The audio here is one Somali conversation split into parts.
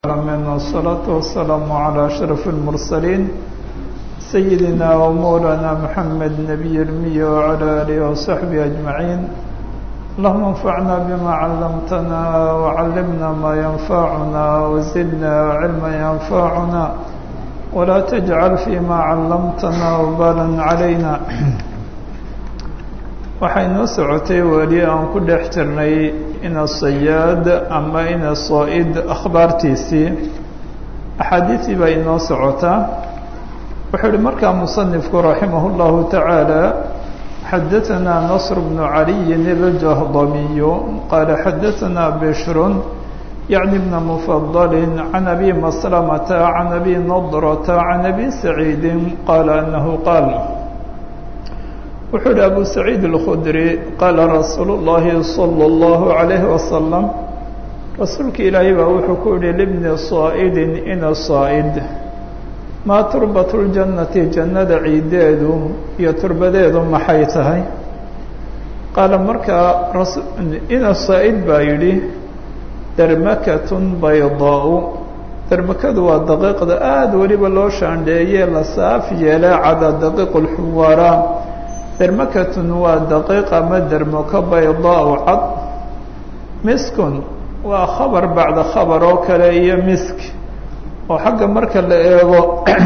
من والصلاة والسلام على أشرف المرسلين سيدنا ومولانا محمد نبي الأمي وعلى آله وصحبه أجمعين. اللهم انفعنا بما علمتنا وعلمنا ما ينفعنا وزدنا علما ينفعنا ولا تجعل فيما علمتنا وبالا علينا. waxaynu socotay weli aan ku dhex jirnay ina sayaad ama ina saa'id akhbaartiisii axaadiisii baa inoo socotaa. wuxuu ihi markaa musanifku raximah اllahu tacaala xadaثana nasr bnu caliyin aljahdamiyu qaala xadaثana bishrun yacni bna mufadali can abi maslamata can abi nadrata can abi saciidi qaala anahu qaal wuxuu ihi abu saciid alkhudri qaala rasuulu llahi salى اllahu عalayhi wasalam rasuulka ilaahay baa wuxuu ku yihi libni saa'idin ina saa'id maa turbatu ljannati jannada ciideedu iyo turbadeedu maxay tahay? qaala markaa ina saa'id baa yidhi dermakatun baydaau. dermakadu waa daqiiqda aada weliba loo shaandheeye la saaf yeele cada daqiiq lxuwaara. dermakatun waa daqiiq ama dermako baydaau cad. miskun waa khabar bacda khabar oo kale iyo misk oo xagga marka la eego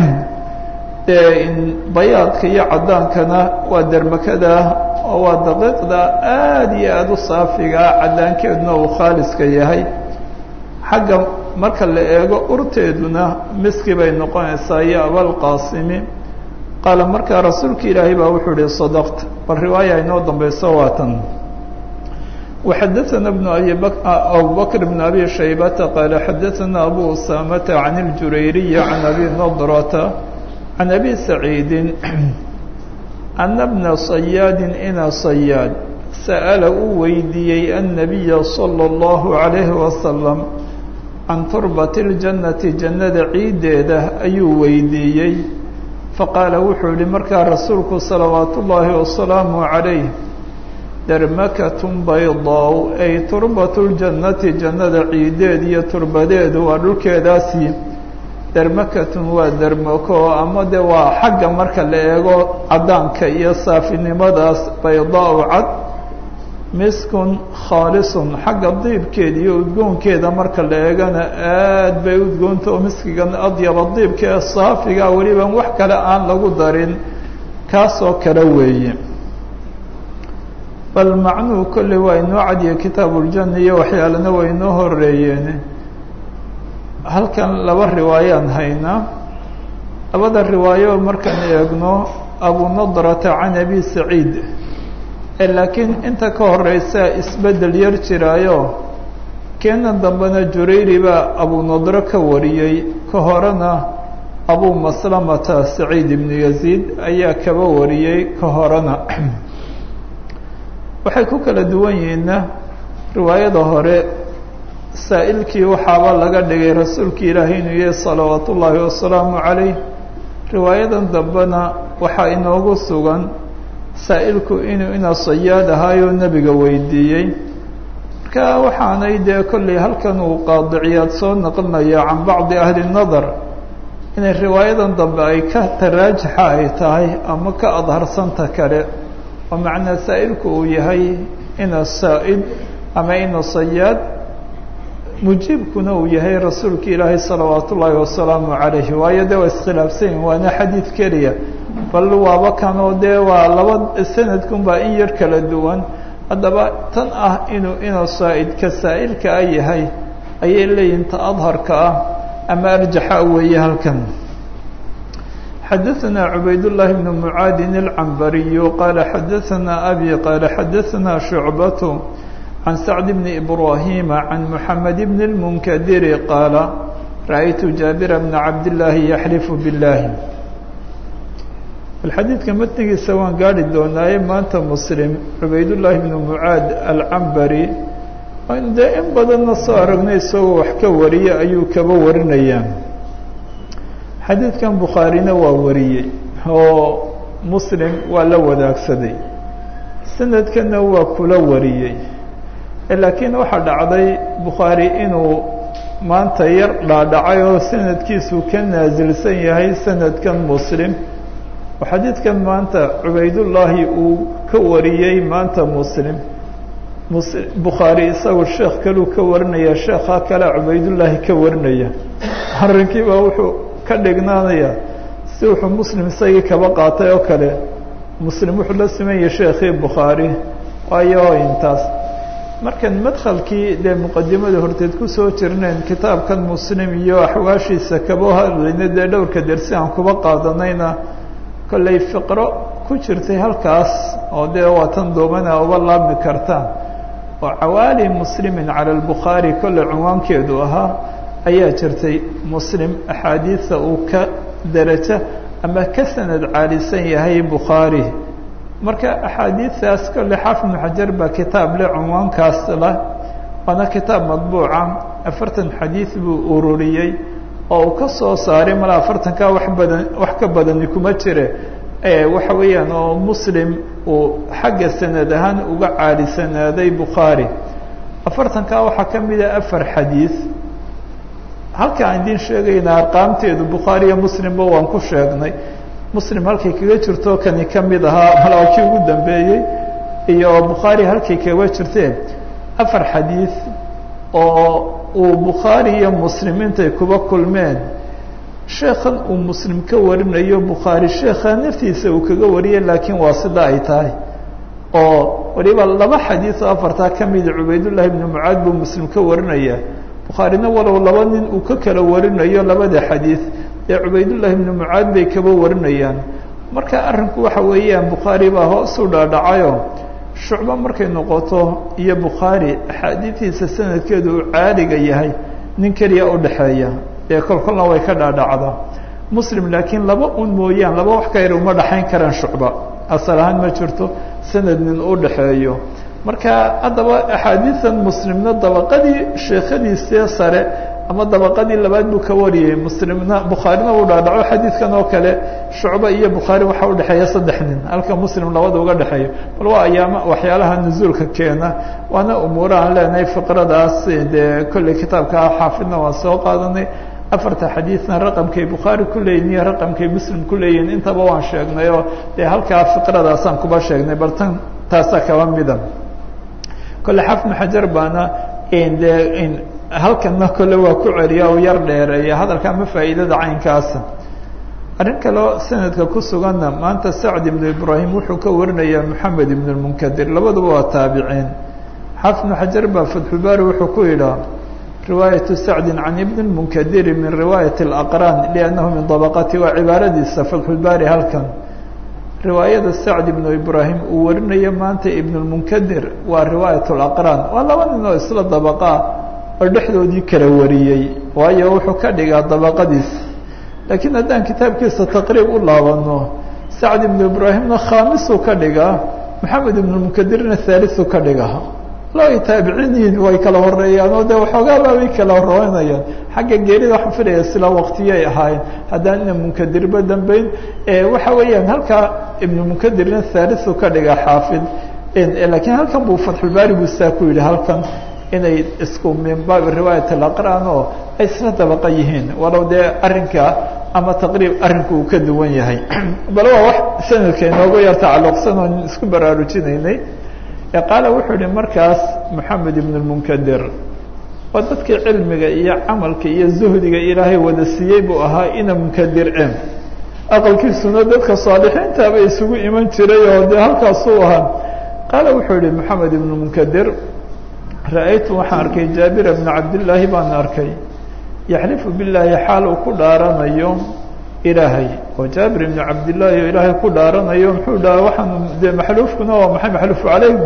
dee bayaadka iyo caddaankana waa dermakada oo waa daqiiqda aada iyo aada u saafiga caddaankeeduna uu khaaliska yahay. xagga marka la eego urteeduna miski bay noqonaysaa iyo abalqaasimi. qaala markaa rasuulka ilaahay baa wuxuu ihi sadaqta. bal riwaaya inoo dambayso waatan. وxadaثna abu bakr bn abi shaybata qaala xadaثana abu usamata can اljurayriyi can abi nadrata can abi saciidi ana bna sayaadi ina sayaad sa'ala uu weydiiyey annabiya salى اllahu عalayhi wasalam can turbati اljannati jannada ciiddeeda ayuu weydiiyey. faqaala wuxuu yihi markaa rasuulku salawaat ullaahi wasalaamu calayh dermakatun baydaau ay turbatu ljannati jannada ciideed iyo turbadeedu waa dhulkeedaasi. dermakatun waa dermako ama de waa xagga marka la eego caddaanka iyo saafinimadaas baydaau cad. miskun khaalisun xagga diibkeeda iyo udgoonkeeda marka la eegana aad bay udgoonta oo miskigan adyaba diibka ee saafiga weliba wax kale aan lagu darin kaasoo kale weeye. bal macnuhu kolley waa inoo cadiya kitaabuuljanna iyo waxyaalana waa inoo horeeyeen. halkan laba riwaayaan haynaa. labada riwaayo markaan eegno abu nadrata can abi saciid laakiin inta ka horeysa isbedel yar jiraayo keenan dambena jurayri baa abu nadro ka wariyey, ka horena abu maslamata saciid ibnu yaziid ayaa kaba wariyey ka horena. waxay ku kala duwan yihiinna riwaayada hore saa'ilkii waxaaba laga dhigay rasuulka ilaahay inuu yahay salawaat ullaahi wasalaamu calayh. riwaayadan dambena waxaa inoogu sugan saa'ilku inuu ina sayaad ahaayoo nebiga weydiiyey. marka waxaanay dee kolley halkan uu qaadiciyaad soo naqlinaya can bacdi ahli nadar inay riwaayadan dambe ay ka taraajixa ay tahay ama ka adharsanta kale oo macnaa saa'ilku uu yahay ina saa'id ama ina sayaad, mujiibkuna uu yahay rasuulka ilaahay salawaat ullaahi wasalaamu calayhi. waayo dee waa iskhilaafsan yihin waana xadiid keliya, bal waaba kanoo dee waa laba sanadkunbaa in yar kala duwan. haddaba tan ah inuu ina saa'idka saa'ilka a yahay ayay leeyihin ta adharka ah ama arjaxa weeye halkan. xadaثana cubaydullaahi bnu mucaadin alcambariyu qaala xadaثana abi qaala xadaثana shucbatu can sacd bni ibraahima can muxamed bni اlmunkadiri qaala ra'aytu jaabira bna cabdillaahi yaxlifu biاllaahi. bal xadiidka matnigiisa waan gaari doonaaye maanta muslim cubaydullaahi bnu mucaad alcambari aynu dee in badanna soo aragnay isagoo wax ka wariye ayuu kaba warinayaa. xadiidkan bukhaarina waa wariyey oo muslim waa la wadaagsaday, sanadkana waa kula wariyey. laakiin waxaa dhacday bukhaari inuu maanta yar dhaadhacay oo sanadkiisu ka naasilsan yahay sanadkan muslim oo xadiidkan maanta cubaydullaahi uu ka wariyey maanta muslim bukhaari isagu sheekh kaluu ka warinaya sheekhaa kale cubaydullaahi ka warinaya arrinkiibaa wuxuu ka dhignaanayaa si wuxuu muslim isagii kaba qaatay oo kale muslim wuxuu la sameeyey sheekhii bukhaari waayo intaas markan madkhalkii dee muqadimada horteed kusoo jirneen kitaabkan muslim iyo axwaashiisa kaba hadlayna dee dhowrka dersi aan kuba qaadanayna kollay fiqro ku jirtay halkaas oo dee waatan doomana uba laabmi kartaan oo cawaali muslimin cala albukhaari kollay cunwaankeedu ahaa ayaa jirtay muslim axaadiisa uu ka derajo ama ka sanad caalisan yahay bukhaari marka axaadiistaas kolley xaafid ibnu xajar baa kitaab le cunwaankaas lah waana kitaab madbuuca 40 xadiid buu ururiyey oo uu ka soo saaray mala 40ka wax ka badani kuma jire waxa weeyaan oo muslim uu xagga sanad ahaan uga caalisanaaday bukhaari 40ka waxaa ka mid ah 4 xadiid halka aan idin sheegayna arqaamteedu bukhaari iyo muslimba waan ku sheegnay muslim halkay kaga jirto kani ka mid ahaa malaakii ugu dambeeyey iyo bukhaari halkay kaga jirteen 4 xadiid oo uu bukhaari iyo muslim intay kuba kulmeen sheekhan uu muslim ka warinayo bukhaari sheekha naftiisa uu kaga wariyay laakiin waa sida ay tahay oo waliba 2 xadiid oo 4taa ka mid cubaydullaahi ibn mucaad buu muslim ka warinaya bukhaarina walow 2 nin uu ka kala warinayo 2da xadiid ee cubaydullaahi ibnu mucaad bay kaba warinayaan marka arrinku waxa weeyaan bukhaari baa hoos u dhaadhacayo shucbo markay noqoto iyo bukhaari axaadiidiisa sanadkeedu uu caaliga yahay nin keliya u dhexeeya ee kolkolna way ka dhaadhacdaa muslim laakiin 2 un mooyaan 2 wax ka yar uma dhaxayn karaan shucba asal ahaan ma jirto sanad nin u dhexeeyo marka haddaba axaadiidan muslimna dabaqadii sheekhadiisii sare ama dabaqadii labaad buu ka wariyey muslimna bukhaarina uu dhaadhaco xadiidkan oo kale shucba iyo bukhaari waxaa u dhexeeya 3 nin halka muslim 2 uga dhexeeyo bal waa ayaama waxyaalaha nuzuulka keena waana umuurahan leenahay fiqradaas dee kolley kitaabka xaafidna waan soo qaadanay 4 xadiidna raqamkay bukhaari ku leeyihin iyo raqamkay muslim ku leeyihin intaba waan sheegnay oo dee halkaa fiqradaasaan kuba sheegnay bal tan taasaa kaba mida kolle xaafid ibnu xajar baana halkana kole waa ku celiya oo yar dheereeya hadalka ama faa'iidada caynkaasa arrin kaleo sanadka ku suganna maanta sacd ibnu ibraahim wuxuu ka warinayaa moxamed ibn lmunkadir labaduba waa taabiciin xaafid ibnu xajar baa fatxulbaari wuxuu ku yidhaa riwaayatu sacdin can ibni lmunkadiri min riwaayati alaqraan liannahu min dabaqati waa cibaaradiisa fatxulbaari halkan riwaayada sacd ibnu ibraahim uu warinayo maanta ibn lmunkadir waa riwaayat alaqraan waa 2 nin oo isla dabaqaa oo dhexdoodii kala wariyey waayo wuxuu ka dhigaa dabaqadiisa laakiin haddaan kitaabkiisa taqriib u laabano sacd ibnu ibraahimna khaamisuu ka dhigaa maxamed ibnu munkadirna haalisu ka dhigaa laba taabiciin way kala horeeyaan oo dee waxoogaabaa way kala horeynayaan xagga geerida waxaan filaya sila waqtiyay ahaayeen haddaan ina munkadirba dambeyn waxa weeyaan halkaa ibnu munkadirna haalisu ka dhigaa xaafid laakiin halkan buu fatxulbaari buu saa ku yidhi halkan inay isku min baabi riwaayat alaqraan oo ay isla dabaqa yihiin walow dee arrinka ama taqriib arrinku uu ka duwan yahay bal waa wax sanadka inoogu yar tacalluqsan oo isku baraarujinaynay qaala wuxuu yihi markaas moxamed ibn lmunkadir waa dadkii cilmiga iyo camalka iyo zuhdiga ilaahay wada siiyey buu ahaa ina munkadir aqalkiisuna dadka saalixiintaaba isugu iman jiray oo dee halkaasuu ahaa qaala wuxuu yihi moxamed ibn munkadir ra-aytu waxaan arkay jaabira bna cabdillaahi baan arkay yaxlifu billaahi xaal uu ku dhaaranayo ilaahay oo jaabir ibna cabdillaahi oo ilaahay ku dhaaranayo muxuu dhaha waxaan dee maxluufkuna waa maxay maxluufu calayhim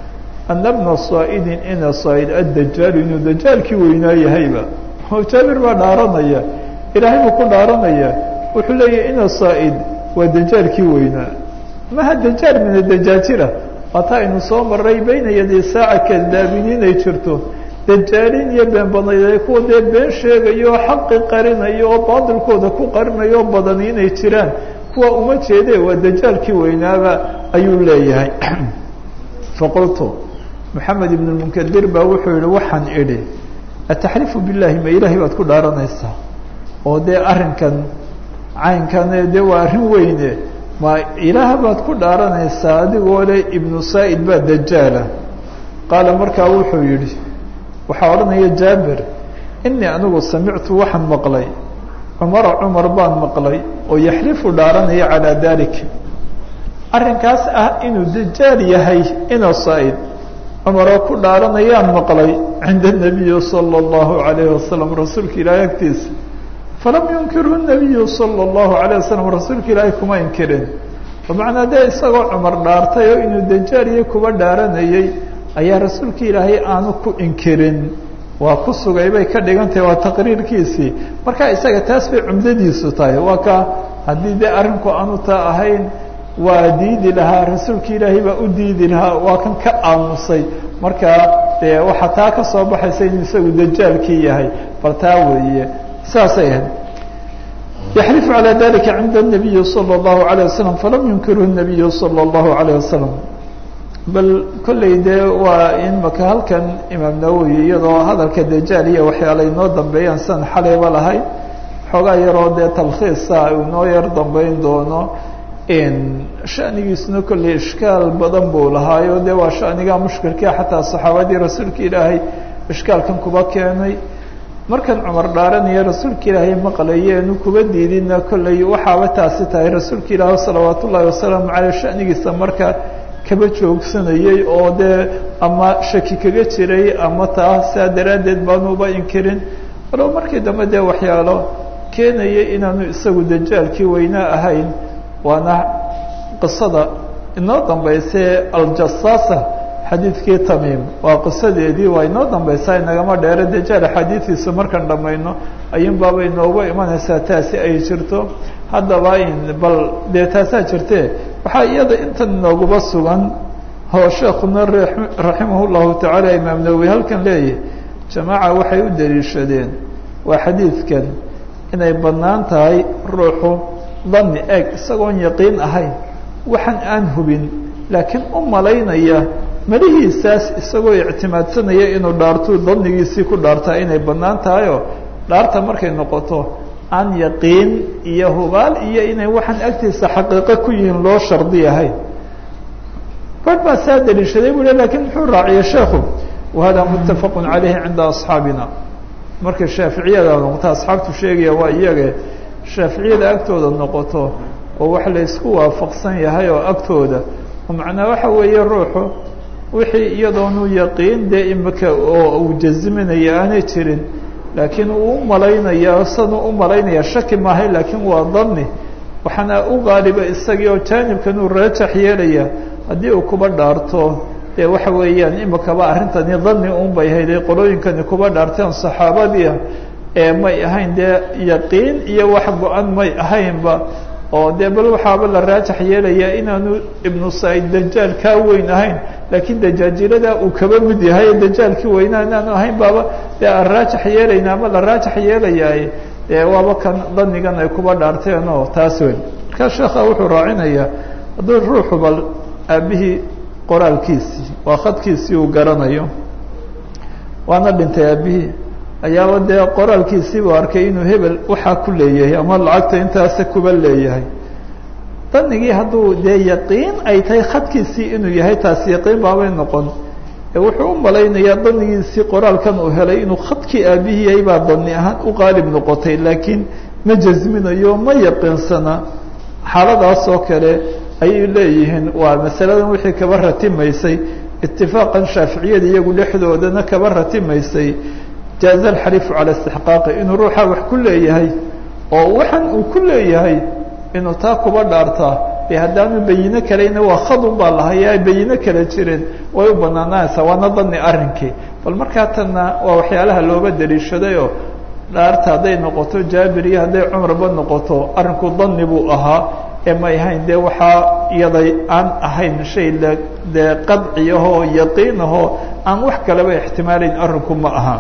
ana bna saa'idin ina saa'id addajaal inuu dajaalkii weynaa yahayba oo jaabir baa dhaaranaya ilaahay buu ku dhaaranaya wuxuu leeyahay ina saa'id waa dajaalkii weynaa maha dajaal min adajaajira waataa aynu soo maray bayna yaday saaca kadaabiniin ay jirto dajaaliin iyo been badnayday kuwa dee been sheegayo oo xaqi qarinayo oo baadilkooda ku qarinayo oo badani inay jiraan kuwa uma jeede waa dajaalkii weynaaba ayuu leeyahay faqultu moxamed ibn lmunkadir baa wuxuu yihi waxaan idhi ataxlifu billahi ma ilaahay baad ku dhaaranaysaa oo dee arrinkan caynkane dee waa arrin weyne ma ilaah baad ku dhaaranaysaa adigoo le ibnu saa'id baa dajaala qaala markaa wuxuu yidhi waxaa odhanaya jaabir inii anigu samictu waxaan maqlay cumar baan maqlay oo yaxlifu dhaaranaya calaa dalik arrinkaas ah inuu dajaal yahay ina saa'id cumaroo ku dhaaranayaan maqlay cinda nabiyi sala allahu alayhi wasalam rasuulka ilaahay agtiisa falam yunkirhu nabiyu sala allahu alayh wasalam rasuulka ilaahay kuma inkirin bimacnaa dee isagoo cumar dhaartay oo inuu dajaaliyo kuba dhaaranayay ayaa rasuulka ilaahay aanu ku inkirin waa ku sugay bay ka dhigan tahay waa taqriirkiisii marka isaga taas bay cumdadiisu tahay waa ka haddii dee arrinku aanu taa ahayn waa diidi lahaa rasuulka ilaahay baa u diidi lahaa waa kan ka aamusay marka dee waxaa taa ka soo baxaysa inuu isagu dajaalkii yahay bal taa weeye saasay ahayd yaxlifu calaa dalika cinda الnabiyi salى الlahu عalيه wasalam falam yunkirhu الnabiyu salى الlahu عalيه wasalam bal kolley dee waa in maka halkan imaam nawowi iyadoo hadalka dajaal iyo waxyaala inoo dambeeyaan san xalayba lahay xoogaa yaroo dee talkhiisa uu noo yar dambeyn doono shanigiisuna kolley ishkaal badan buu lahaayo dee waa shanigaa mushkilkia xataa saxaabadii rasuulka ilaahay ishkaalkan kuba keenay markan cumar dhaaranaya rasuulka ilaahay maqlayeenu kuba diidina kolley waxaaba taasi tahay rasuulka ilaahi salawaat ullaahi wasalaamu caleyh shanigiisa marka kaba joogsanayey oo dee ama shaki kaga jiray ama taa saa daraaddeed baanuba inkirin walow markii dambe dee waxyaalo keenaya inaanu isagu dajaalkii weynaa ahayn waana qisada inoo dambeysay aljasaasa xadiidkii tamiim waa qisadeedii waa inoo dambaysaa inagama dheere dajaal axaadiidiisa markaan dhamayno ayuun baaba inooga imanaysaa taasi ay jirto haddaba bal dee taasaa jirtee waxaa iyada intan inooguba sugan oo sheekuna raximah llahu tacaala imaam nawowi halkan leeyahy jamaaca waxay u daliishadeen waa xadiidkan inay bannaan tahay ruuxu dani eeg isagoon yaqiin ahayn waxaan aan hubin laakiin u malaynaya malihiisaas isagoo ictimaadsanaya inuu dhaarto danigiisii ku dhaartaa inay bannaan tahayoo dhaarta markay noqoto aan yaqiin iyo hubaal iyo inay waxaan agtiisa xaqiiqo ku yihiin loo shardi ahayn bar baa saa daliishaday buu le lakin muxuu raaciyay sheekhu wahada muttafaqu calayhi cinda asxaabina markay shaaficiyada noqoto asxaabtu sheegaya waa iyage shaaficiyada agtooda noqoto oo wax la isku waafaqsan yahay oo agtooda oo macnaa waxa weeye ruuxu wixii iyadoonu yaqiin dee imika oo uu jaziminaya aanay jirin laakiin uu u malaynaya sanu u malaynaya shaki maahay laakiin waa dani waxaana u qaaliba isagii oo jaanibkan uu raajax yeelaya haddii uu kuba dhaarto dee waxa weeyaan imikaba arrintani dani un bay hayday qolooyinkani kuba dhaarteen saxaabadiia may ahayn dee yaqiin iyo wax go-an may ahaynba oo dee bal waxaaba la raajax yeelaya inaanu ibnu saa'id dajaal kaa weyn ahayn laakiin dajaajilada uu kaba mid yahay dajaalkii weynaa inaanu ahayn baaba dee aan raajax yeelayna ama la raajax yeelayaay dee waaba kan danigan ay kuba dhaarteen oo taas weyn markaa sheekha wuxuu raacinayaa hadduu ruuxu bal aabihii qoraalkiisii waa khadkiisii uu garanayo waana dhintay aabihii ayaaba dee qoraalkiisii buu arkay inuu hebel waxaa ku leeyahay ama lacagta intaasa kuba leeyahay danigii hadduu dee yaqiin ay tahay khadkiisii inuu yahay taasi yaqiin baabay noqon wuxuu u malaynayaa danigiisii qoraalkan uu helay inuu khadkii aabihii yahay baa dani ahaan u qaalib noqotay laakiin ma jasminayo ma yaqiinsana xaaladaas oo kale ayay leeyihiin waa masaladan wixii kaba ratimaysay itifaaqan shaaficiyada iyagu dhexdoodana kaba ratimaysay jaaza alxarifu cala istixqaaqi inuu ruuxa wax ku leeyahay oo waxan uu ku leeyahay inuu taa kuba dhaartaa e haddaanu bayino kalena waa khadun baa lahayaa bayino kala jireen way u banaanaanaysaa waana dani arrinkii bal markaa tanna waa waxyaalaha looba daliishadayoo dhaarta hadday noqoto jaabir iyo hadday cumarba noqoto arrinku dani buu ahaa ee may ahayn dee waxaa iyaday aan ahayn shay dee qadciyahoo yaqiinahoo aan wax kaleba ixtimaalayn arrinku ma aha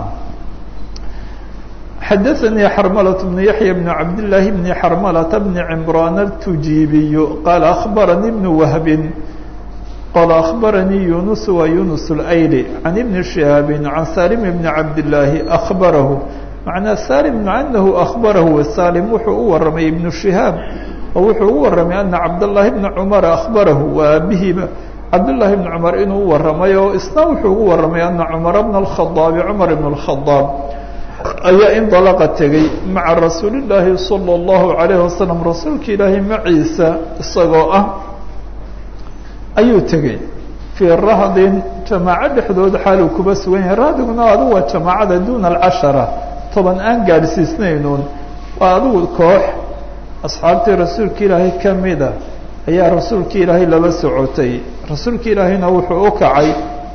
xadaثnي xrmlة بن yaحyى بن cabd للahi بن xrmlة بن cمrان التujibiy qال أخbarnي بن وهb qال أخبرني يونس ويونس الأيلي عن ابن شهاب عن سالم بن عبد الله أخبره معنى سالم أنه أخبره سالم wuxuu u waramay ابن شهاب oo wuxuu u waramay أن عبد الله بن عمر أخبره وأبيهba عبد الله بن عمر inuu u waramay oo isna wuxuu ugu waramay أن عمر بن الخطاب عمر بن الخطاب ayaa indalaqa tegey maca rasuuli الlaahi salى الlahu عalayه wasalam rasuulka ilaahay maciisa isagoo ah ayuu tegey fii rahdin jamaaco dhexdooda xaaluu kuba sugan yahay rahdiguna adigu waa jamaacada duuna alcashara 10 aan gaadhsiisnaynuun waa adigu koox asxaabtii rasuulka ilaahay ka mida ayaa rasuulka ilaahay laba socotay rasuulka ilaahayna wuxuu u kacay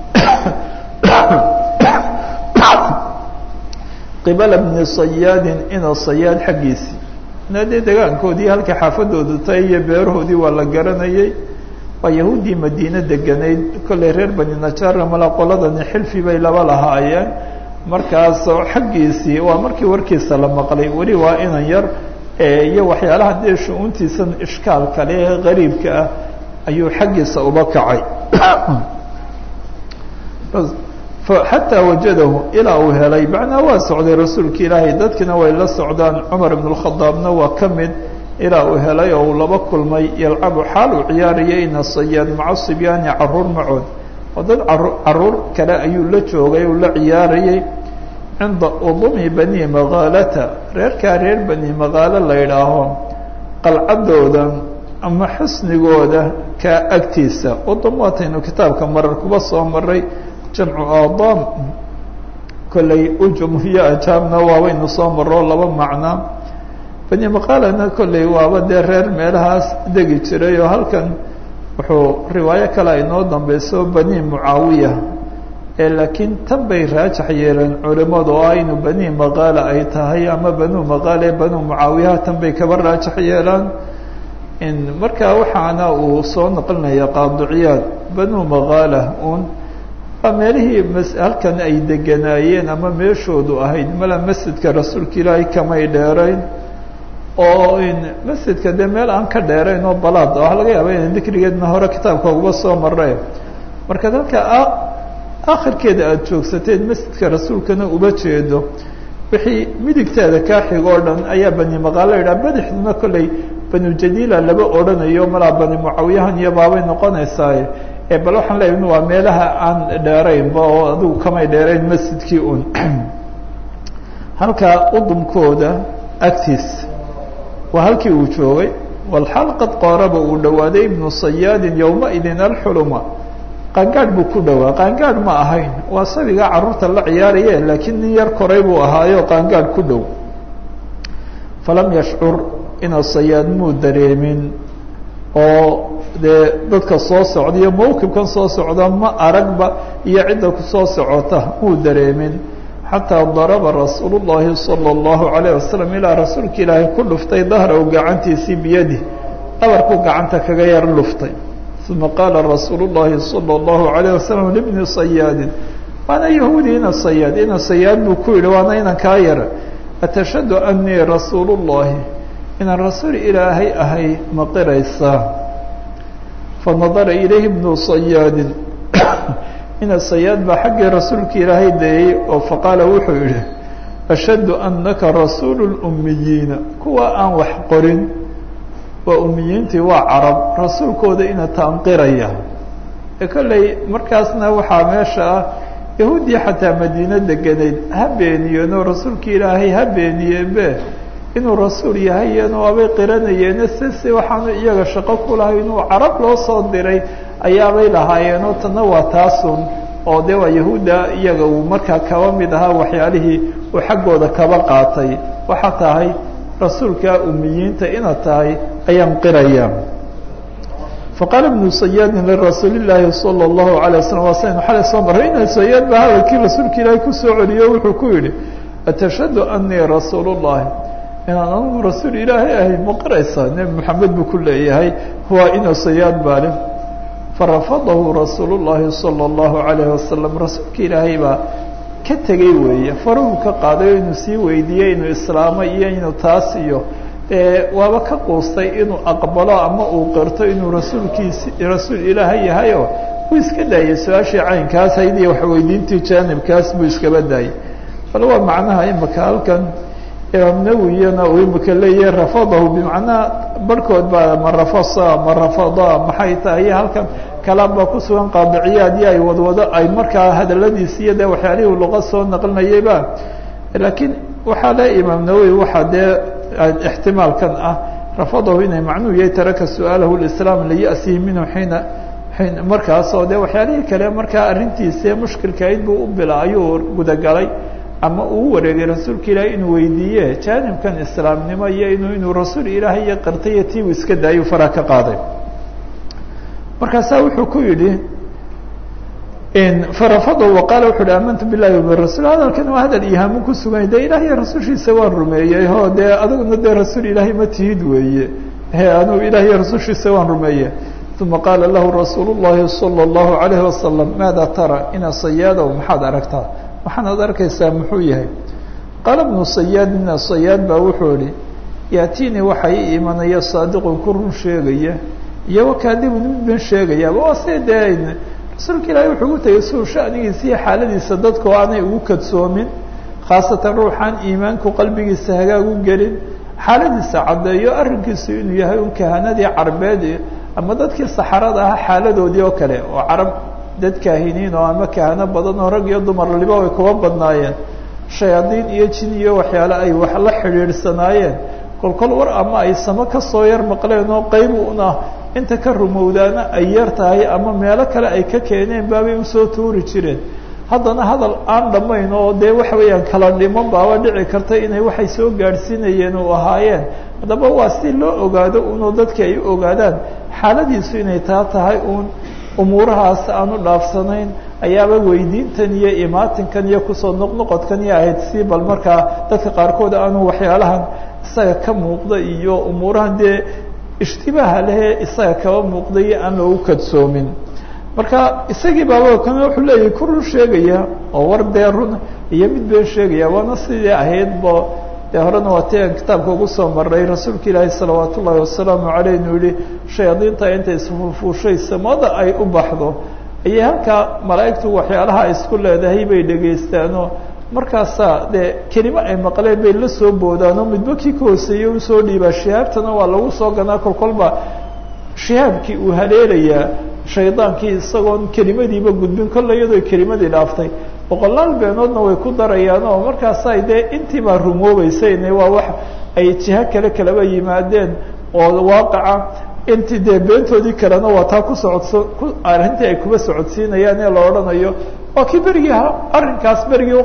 qibala bni sayaadin ina sayaad xaggiisii nadee degaankoodii halka xaafadoodu tahay iyo beerahoodii waa la garanayay waa yahuuddii madiine deganayd kollay reer bani najaara mala qoladani xilfi bay laba lahaayeen markaas xaggiisii waa markii warkiisa la maqlay weli waa inan yar iyo waxyaalaha dee shu-uuntiisan ishkaal kale ee qariibka ah ayuu xaggiisa uba kacay xataa wajadahu ilaa uu helay macnaa waa socday rasuulka ilaahay dadkina way la socdaan cumar ibn اlkhadaabna waa ka mid ilaa uu helay oo uu laba kulmay yalcabu xaal uu ciyaarayay ina sayaad maca sibyaani caruur macood oo dad caruur kale ayuu la joogay uu la ciyaarayay cinda udumi bani magaalata reerkaa reer bani magaalo la idhaaho qalcadooda ama xusnigooda kaa agtiisa udum waataynu kitaabka marar kuba soo maray jamcu aadaam kollay ujum iyo ajaabna waabaynu soo maro laba macna bani maqaalana kollay waaba dee reer meelahaas degi jiray oo halkan wuxuu riwaayo kale ay noo dambeyso bani mucaawiya laakiin tan bay raajax yeeleen culimadu oo aynu bani maqaala ay tahay ama banu maqaale banu mucaawiyaha tan bay kaba raajax yeelaan markaa waxaana uu soo naqlinaya qaadiciyaad banu maqaala un waa meelihii halkan ay deganaayeen ama meeshoodu ahayd mala masjidka rasuulka ilaahay kamay dheerayn oo masjidka dee meel aan ka dheerayn oo balaad waxa laga yaaba ina dikrigeedna hore kitaabka uga soo maray markaad halka akhirkeeda aada joogsateed masjidka rasuulkana uba jeedo wixii midigteeda kaa xigo o dhan ayaa bani maqaalo la yidhaha badixduna kollay banu jadiila laba odhanayo malaa bani mucaawiyahan iyo baabay noqonaysaaye bal waxaan leeyahay waa meelaha aan dheeraynba oo adigu kamay dheerayn masjidkii un halkaa udumkooda agtiisa waa halkii uu joogay walxal qad qooraba uu dhowaaday ibnu sayaadin yowmaidin alxuluma qaangaadh buu ku dhowaa qaangaadh ma ahayn waa sabigaa carruurta la ciyaaraye laakiin nin yar koray buu ahaayo qaangaadh ku dhow falam yashcur ina sayaad muu dareemin oo dee dadka soo socda iyo mawqibkan soo socda ma aragba iyo cidda kusoo socota muu dareemin xataa daraba rasuul llahi salى اllahu alayه wasalam ilaa rasuulka ilaahay ku dhuftay dahrahu gacantiisii biyadih dhabarkuu gacanta kaga yar luftay uma qaala rasuul llahi salى اllahu alayه wasalam libni sayaadin waana yahuudi ina sayaad buu ku yihi waana inan kaa yara atashhadu anii rasuul اllahi inaan rasuul ilaahay ahay ma qiraysaa fanadara ilayhi bnu sayaadin ina sayaad baa xaggii rasuulka ilaahay dayey oo faqaala wuxuu yihi ashhadu anaka rasuulu lummiyiina kuwa aan wax qorin waa ummiyiintii waa carab rasuulkooda ina taanqiraya kolley markaasna waxaa meesha ah yahuudiya xataa madiino deganayd ha beeniyeenoo rasuulka ilaahay ha beeniyeenbe inuu rasuul yahay iyano abay qiranayeen sise waxaanu iyaga shaqo ku lahay inuu carab loo soo diray ayaabay lahaayeenoo tanna waa taasun oo dee waa yahuudda iyaga uu markaa kaba mid ahaa waxyaalihii uu xaggooda kaba qaatay waxa tahay rasuulka ummiyiinta inaad tahay ayaan qiraya faqaala ibnu sayaadin lirasuuli llaahi salى اllahu alay wasalam waa saynu xalay soo maray ina sayaad baa hadalkii rasuulka ilaahay kusoo celiyo wuxuu ku yihi atashhadu anii rasuul اllahi inaan anugu rasuul ilaahay ahay ma qiraysaa nebi moxamed buu ku leeyahay waa ina sayaad baale farafadahu rasuul llahi salى اllahu alayh wasalam rasuulka ilaahay baa ka tegey weeye faruhu ka qaaday o inuu sii weydiiyey inuu islaamo iyo inuu taas iyo waaba ka quustay inuu aqbalo ama uu qirto inuu rasuul ilaahay yahayo wuu iska daayey su-aashii caynkaas hayd iyo waxweydiintii jaanibkaas buu iskaba daayey bal waa macnaha imika halkan imaam nawiyana uu imika leeyahay rafadahu bimacnaa barhkood baa ma rafasa ma rafada maxay tahay halkan kalaam baa ku sugan qaadiciyaad iyo ay wadwado ay markaa hadaladiisi iyo dee waxyaalihii luqa soo naqlinayayba laakiin waxaa le imaam nawowi waxaa dee ixtimaalkan ah rafadahu inay macnuu yahay taraka su-aalahu lislaam liyasihi minhu xiina markaasoo dee waxyaalihii kale markaa arrintiisa mushkilkayd buu u bila ayuu gudagalay ama uu wareegay rasuulka ilaahay inuu weydiiye jaanibkan islaamnimo iyo inuu rasuul ilaahay iyo qirtaiyo tiibu iska daayuu faraa ka qaaday markaasaa wuxuu ku yidhi farafado waqaala wuxu uhi aamantu billahi wabirasuul hadalkan waa hadal ihaamu ku suganya dee ilaah iyo rasuulshiisa waan rumeeyey o dee adiguna dee rasuul ilaahay ma tihid weeye anugu ilah iyo rasuulshiisa waan rumeeye uma qaala lahu rasuul llahi salى اllahu alayhi wasalam maada tara ina sayaadow maxaad aragtaa waxaanaad arkaysaa muxuu yahay qaala bnu sayaad ina sayaad baa wuxuu ihi yaatiinii waxaa ii imanaya saadiqun ku run sheegaya iyo wakaadibun mid ben sheegayaaba waa si dee rasuulka ilaahay wuxuu ugu tegay suu shanigiisa iyo xaaladiisa dadkao aanay ugu kadsoomin khaasatan ruuxaan iimaanku qalbigiisa hagaag u gelin xaaladiisa caddeeyo arrinkiisu inuu yahay un kahanadii carbeed ama dadkii saxarada ahaa xaaladoodii oo kale oo carab dad kaahiniin oo ama kahano badan oo rag iyo dumar liba ay kuba badnaayeen shayaadiin iyo jin iyo waxyaale ay wax la xidhiidhsanaayeen kolkol war ama ay samo kasoo yar maqleen oo qayb una inta ka rumowdaana ay yar tahay ama meelo kale ay ka keeneen baabay usoo tuuri jireen haddana hadal aan dhammayn oo dee waxa weeyaan kala dhiman baaba dhici karta inay waxay soo gaadhsiinayeen u ahaayeen haddaba waa si loo ogaado unoo dadka ay u ogaadaan xaaladiisu inay taa tahay uun umuurahaas aan u dhaafsanayn ayaaba weydiintan iyo imaatinkan iyo kusoo noqnoqodkan iyo ahayd si bal markaa dadka qaarkood aanu waxyaalahan isaga ka muuqda iyo umuurahan dee ishtibaaha lehe isaga kaba muuqda iyo aan loogu kadsoomin marka isagii baaba kana wuxuu leeyahay ku run sheegaya oo war dee run iyo mid been sheegaya waana sidii ahaydba dee horena waa ti aan kitaabka ugu soo maray rasuulka ilaahi salawaat ullaahi wasalaamu caleyh inuu yihi shayaadiinta intay isfuushay samada ay u baxdo ayay halkaa malaa'igtu waxyaalaha ay isku leedahay bay dhegaystaanoo markaasaa dee kelimo ay maqleen bay la soo boodaanoo midba kii ka hooseeye usoo dhiibaa shihaabtana waa lagu soo ganaa kolkolba shihaabkii uu haleelayaa shaydaankii isagoon kelimadiiba gudbin kolle iyadoo kelimadii dhaaftay boqolaal beenoodna way ku darayaan oo markaasay dee intiibaa rumoobeysayne waa wax ay jiho kale kalaba yimaadeen oo waaqaca intii dee beentoodii kalena waa taa arrintii ay kuba socodsiinayaan ee la odhanayo waa kii berigii arrinkaas berigii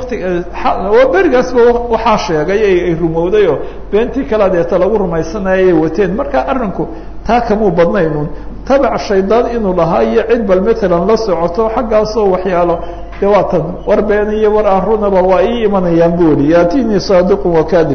berigaasba waxaa sheegay ay rumowdayoo beentii kalea deeta lagu rumaysanaya ayay wateen marka arrinku taa kamuu badnaynun tabac shaydaan inuu lahaa iyo cid bal matalan la socoto xaggaasoo waxyaalo dee waa tan war beena iyo war aan runaba waa ii imanayaan bu ihi yaatiinii saadiqun wakadib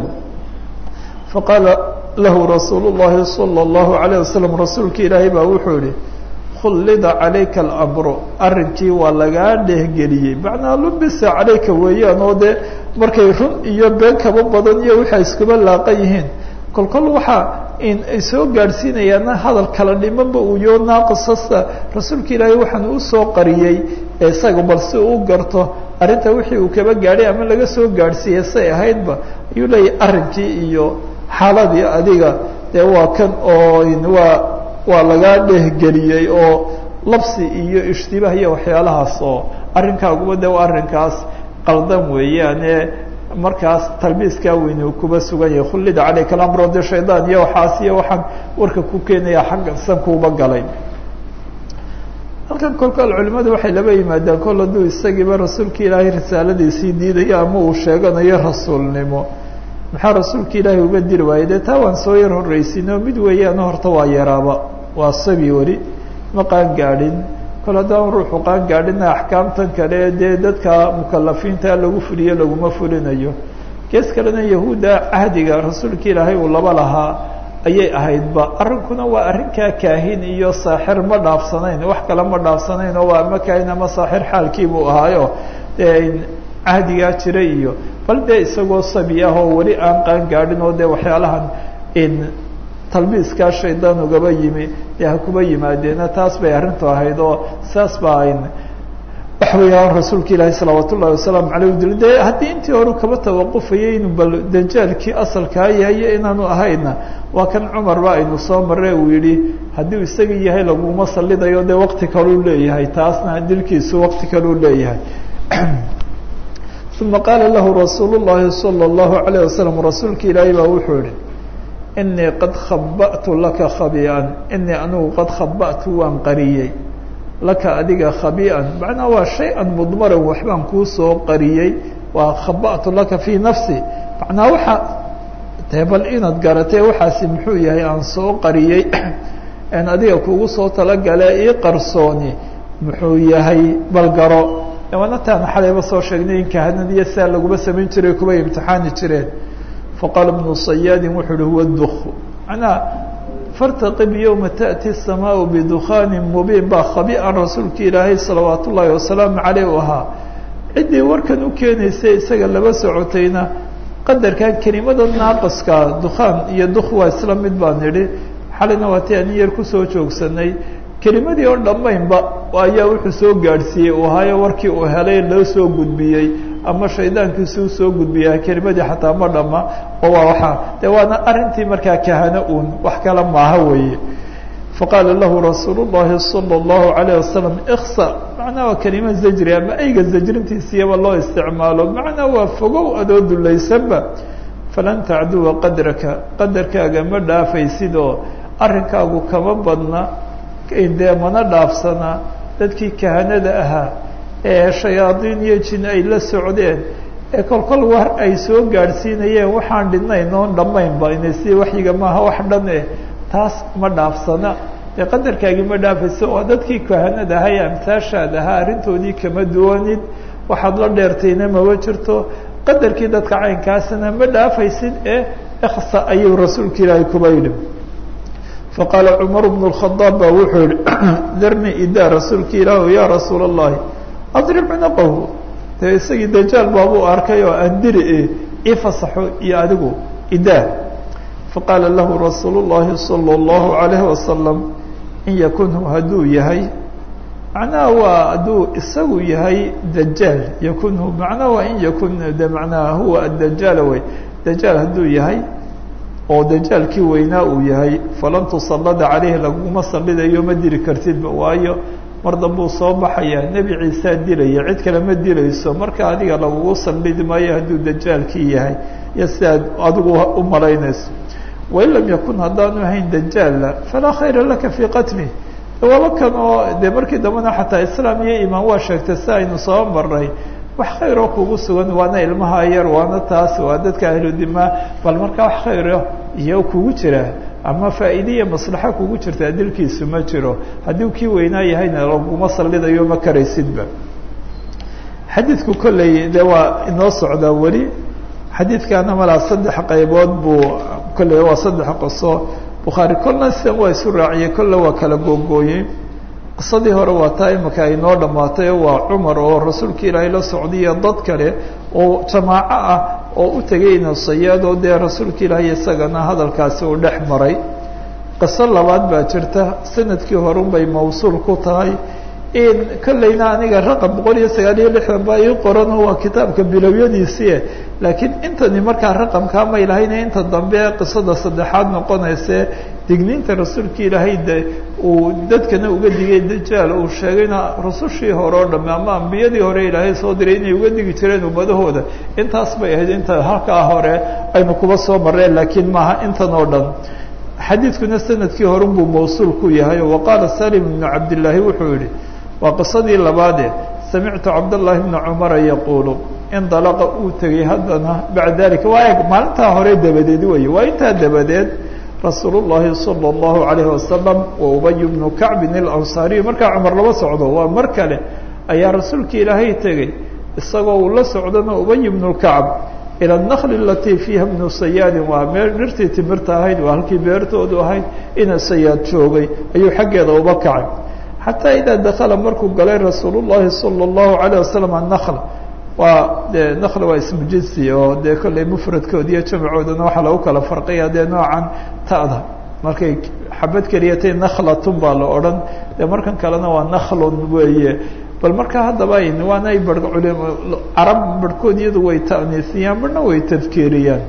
faqaala lahu rasuul llahi salى اllahu alayه wasalam rasuulka ilaahay baa wuxuu yihi khullida calayka alamru arrinkii waa lagaa dhehgeliyey macnaa lubisa calayka weeyaan oo dee markay run iyo been kaba badan iyo waxay iskuba laaqan yihiin kolkol waxaa ay soo gaadhsiinayaana hadal kala dhimanba uu yo naaqisasta rasuulka ilaahay waxaan usoo qariyey isaga bal si uu garto arrinta wixii uu kaba gaadhay ama laga soo gaadhsiiyey say ahaydba ayuu leeyahay arrinkii iyo xaaladii adiga dee waa kan oo waa lagaa dhehgeliyey oo labsi iyo ishtibaah iyo waxyaalahaas oo arrinkaaguba de waa arrinkaas qaldan weeyaane markaas talbiiskaa weyne uu kuba sugan yahay khullida calayka alamro de shaydaan iyo waxaas iyo waxaan warka ku keenaya xagga sankuuba galay halkan kolkol culimadu waxay laba yimaadaan kol hadduu isagiiba rasuulka ilaahay risaaladiisii diidayo ama uu sheeganayo rasuulnimo maxaa rasuulka ilaahay uga diri waayey dee taa waan soo yar horreysiinoo mid weeyaano horta waa yaraaba waa sabi weli ma qaan gaadhin kol haddaan ruuxu qaan gaadhina axkaamtan kale dee dadka mukalafiinta lagu fuliyo laguma fulinayo gees kalena yahuudda cahdiga rasuulka ilaahay uu laba lahaa ayay ahaydba arrinkuna waa arrinkaa kaahin iyo saaxir ma dhaafsanayn wax kale ma dhaafsanayn oo waa ama kaahin ama saaxir xaalkiibuu ahaayo cahdigaa jira iyo bal dee isagoo sabi ah oo weli aan qaan gaadhin oo dee waxyaalahan talbiiskaa shaydaan ugaba yimi dee ha kuba yimaadeena taas bay arrintu ahayd oo saas baa ayn waxa weeyaan rasuulka ilaahi salawaat ullahi wasalaamu caleyh dil dee haddii intii hore kaba tawaqufayay inuu bal dajaalkii asalkaa yahay inaanu ahayna waa kan cumarba aynu soo marre uu yihi haddii isaga yahay laguma salidayo dee waqti kaluu leeyahay taasna dilkiisu waqti kaluu leeyahay uma qaala lahu rasuul llahi salى اllahu alayh wasalam rasuulka ilaahi baa wuxuu yihi inii qad khaba'tu laka khabii'an inii anigu qad khaba'tu waan qariyey laka adiga khabii'an macnaa waa shay-an mudmaran waxbaan kuu soo qariyey waa khaba'tu laka fii nafsi macnaa waxa dee bal inaad garatee waxaasi muxuu yahay aan soo qariyey aan adiga kugu soo talagale ii qarsooni muxuu yahay bal garo waanataan xalayba soo sheegnay in kahanadiya sidaa laguma samayn jiray kuwa imtixaani jireen faqaala ibnu sayaadin wuxuu uhi huwa duk macnaa fartaqib yowma taأti الsamaau bidukaanin mubiin baa khabii'an rasuulka ilaahay salawaat ullaahi wasalaamu caleyh u ahaa ciddii warkan u keenaysay isaga laba socotayna qadarkan kelimada naaqiska dukaan iyo duk waa isla mid baan idhi xalayna waa ti aan yar kusoo joogsanay kelimadii oo dhammaynba ayaa wuxuu soo gaadhsiiyey uu ahaayo warkii uu helay loo soo gudbiyey ama shaydaankiisi u soo gudbiyay kelimadii xataa ma dhamma oo waa waxaa dee waana arrintii markaa kahano uun wax kale maaha weeye faqaala lahu rasuul llahi salى اllahu alayh wasalam iksa macnaa waa kelima zajri ama eyga zajrintiisiyaba loo isticmaalo macnaa waa fogow adoo dulaysanba falan tacduwa qadraka qadarkaaga ma dhaafaysid oo arrinkaagu kama badna dee mana dhaafsana dadkii kahanada ahaa ee shayaadiin iyo jin ay la socdeen ee kolkol war ay soo gaadhsiinayeen waxaan dhinayn oon dhammaynba inay si waxyiga maaha wax dhan eh taas ma dhaafsana dee qadarkaagii ma dhaafayso oo dadkii kahanada ahaa ee amtaashaad ahaa arrintoodii kama duwanid waxaad la dheertayna maba jirto qadarkii dadka caynkaasna ma dhaafaysid ee iksa ayuu rasuulka ilaahay kuba yidhi faqaala cumar bnu اkhadaab baa wuxuu yihi darni idaa rasuulka ilaah ya rasuula اllahi adrib cunaqahu dee isagii dajaal baabuu arkay oo andiri ii fasaxo iyo adigu idaa faqaala lahu rasuulu llahi salى اllahu alayhi wasalam in yakunhu hadduu yahay macnaha waa hadduu isagu yahay dajaal yakunhu macnaha waa in yakun de macnaha huwa adajaala wey dajaal hadduu yahay oo dajaalkii weynaa uu yahay falan tusallada caleyhi laguma sallidayo ma dili kartidba waayo mar dambuu soo baxaya nebi ciisaa dilaya cid kale ma dilayso marka adiga lagugu sallidi maayo hadduu dajaalkii yahay iyo sidaad adigu u malaynayso wain lam yakun haddaanu ahayn dajaalla falaa khayra laka fii qatlih waaba kan oo dee markii dambena xataa islaam iyo iimaan waa sheegtay si aynu soo marnay wax khayr oo kugu sugan waana ilmaha yar waana taas waa dadka ahludimaa bal markaa wax khayro iyo kugu jira ama faa'iidaiya maslaxa kugu jirtaa dilkiisu ma jiro haddii kii weynaa yahayna laguma sallidayo ma karaysidba xadiidku kolley de waa inoo socdaa weli xadiidkaana malaa 3 qaybood buu kolley waa 3 qoso bukhaari kolna sidan waa isu raaciyey kolle waa kala googooyey qisadii hore waa taa imaka ay noo dhammaatay waa cumar oo rasuulka ilaahay la socdiya dad kale oo jamaaco ah oo u tegay inasayaad oo dee rasuulka ilaahay isagana hadalkaasi uu dhex maray qiso labaad baa jirta sanadkii horun bay mawsuul ku tahay in kolleyna aniga raqam 196 baa ii qoran waa kitaabka bilowyadiisii laakiin intani markaa raqamkaa may lahayn inta dambe qisada saddexaad noqonayse digniinta rasuulka ilaahay uu dadkana uga digay dajaal uu sheegayna rasushii hore oo dhamme ama ambiyadii hore ilaahay soo diray inay uga digi jireen ummadahooda intaas bay ahayd inta halkaa hore aynu kuba soo marreen laakiin maaha intan oo dhan xadiidkuna sanadkii horun buu mawsuul ku yahay wa qaala salim ibnu cabdillaahi wuxuu yihi waa qisadii labaade samictu cabdاllahi bna cumara yaquulu indalaqa uu tegey haddana bacda dalika waa eeg maalintaa hore dabadeed weeye waa intaa dabadeed rasuul llahi salى اllahu alayhi wasalam wa ubay bnu kacbin اlansaariy markaa cumar laba socdo waa mar kale ayaa rasuulka ilaahay tegey isagoo uu la socdana ubay bnu kacb ilى الnakl alatii fiiha bnu sayaadin waa meel dhirtii timirta ahayd waa halkii beertoodu ahayd ina sayaad joogay ayuu xaggeeda uba kacay xataa idaa dakala markuu galay rasuul llahi salى اllahu alayه wasalam annakl waa dee nakl waa ismu jinsi oo dee kolley mufradkood iyo jamacoodana waxaa lagu kala farqiya dee noocan ta'da markay xabad keliyatay naklatun baa la odhan dee markan kalena waa naklun weeye bal markaa haddaba waana ay carab barhkood iyadu way ta'niisiyaan barhna way tadkiiriyaan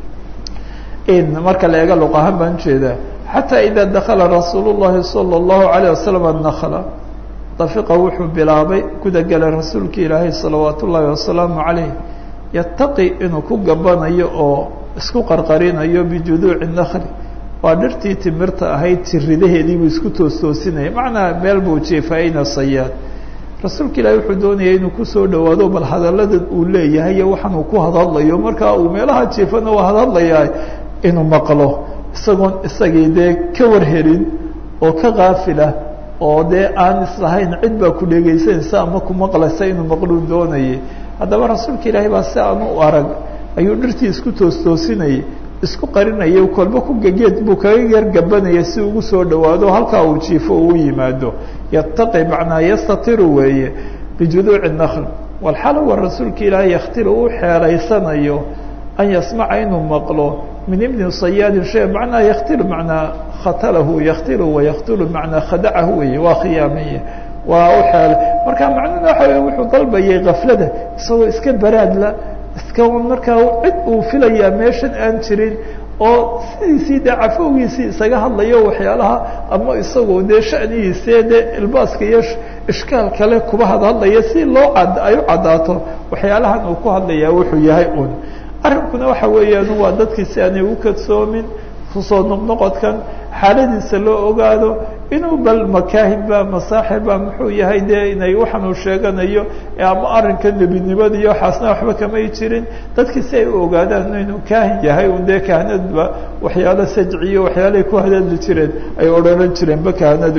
marka la eega luq ahaan baan ujeedaa xataa idaa dakala rasuul الlahi salى الlahu عalيه wasalam anakla dafiqa wuxuu bilaabay gudagelay rasuulka ilaahay salawaat ullaahi wasalaamu calayh yataqi inuu ku gabanayo oo isku qarqarinayo bijuduuci nakli waa dhirtii timirta ahayd tiridaheedii buu isku toostoosinaya macnaa meel buu jeefayna sayaad rasuulka ilaahay wuxuu doonaya inuu kusoo dhawaado bal hadallada uu leeyahay iyo waxaan uu ku hadhadlayo markaa uu meelaha jeefana waa hadhadlayaa inuu maqlo isagoon isagii dee ka warhelin oo ka kaafilah oo dee aan islahayn cid baa ku dhegaysanaysa ama ku maqlaysa inuu maqluu doonayay haddaba rasuulka ilaahay baa si aan u arag ayuu dhirtii isku toostoosinayay isku qarinayay kolba ku gegeed buu kaga yargabanaya si ugu soo dhawaado halkaa uu jiifo uu yimaado yataqi macnaa yastatiru weeye bijuduuci nakl walxal wa rasuulka ilaahay yakhtilu uu xeelaysanayo an yasmaca inuu maqlo min ibni sayaadin shay macnaa yakhtilu macnaa khatalahu yakhtilu wayaktulu macnaa khadacahu weeye waa khiyaameye waa u xeelay marka macnuna waxa wey wuxuu dalbayay kaflada isagoo iska baraadla iska markaa cid uu filayaa meeshan aan jirin oo sidiisii dee cafowgiisii isaga hadlayo waxyaalaha ama isagoo dee shanigiisee dee ilbaaska iyo ishkaal kale kuba hadhadlaya si loo ay u caddaato waxyaalahan uu ku hadlayaa wuxuu yahay un arrinkuna waxa weeyaan waa dadkii si aanay u kadsoomin kusoo noqnoqodkan xaaladiisa loo ogaado inuu bal makaahibba masaaxibba muxuu yahay dee inay waxaan uu sheeganayo ama arrinka nebinimada iyo waxaasna waxba kamay jirin dadkii si ay u ogaadaan inuu kaahin yahay un dee kahanadba waxyaalo sajciyo waxyaalahay ku hadadli jireen ay odhanan jireenba kahanadu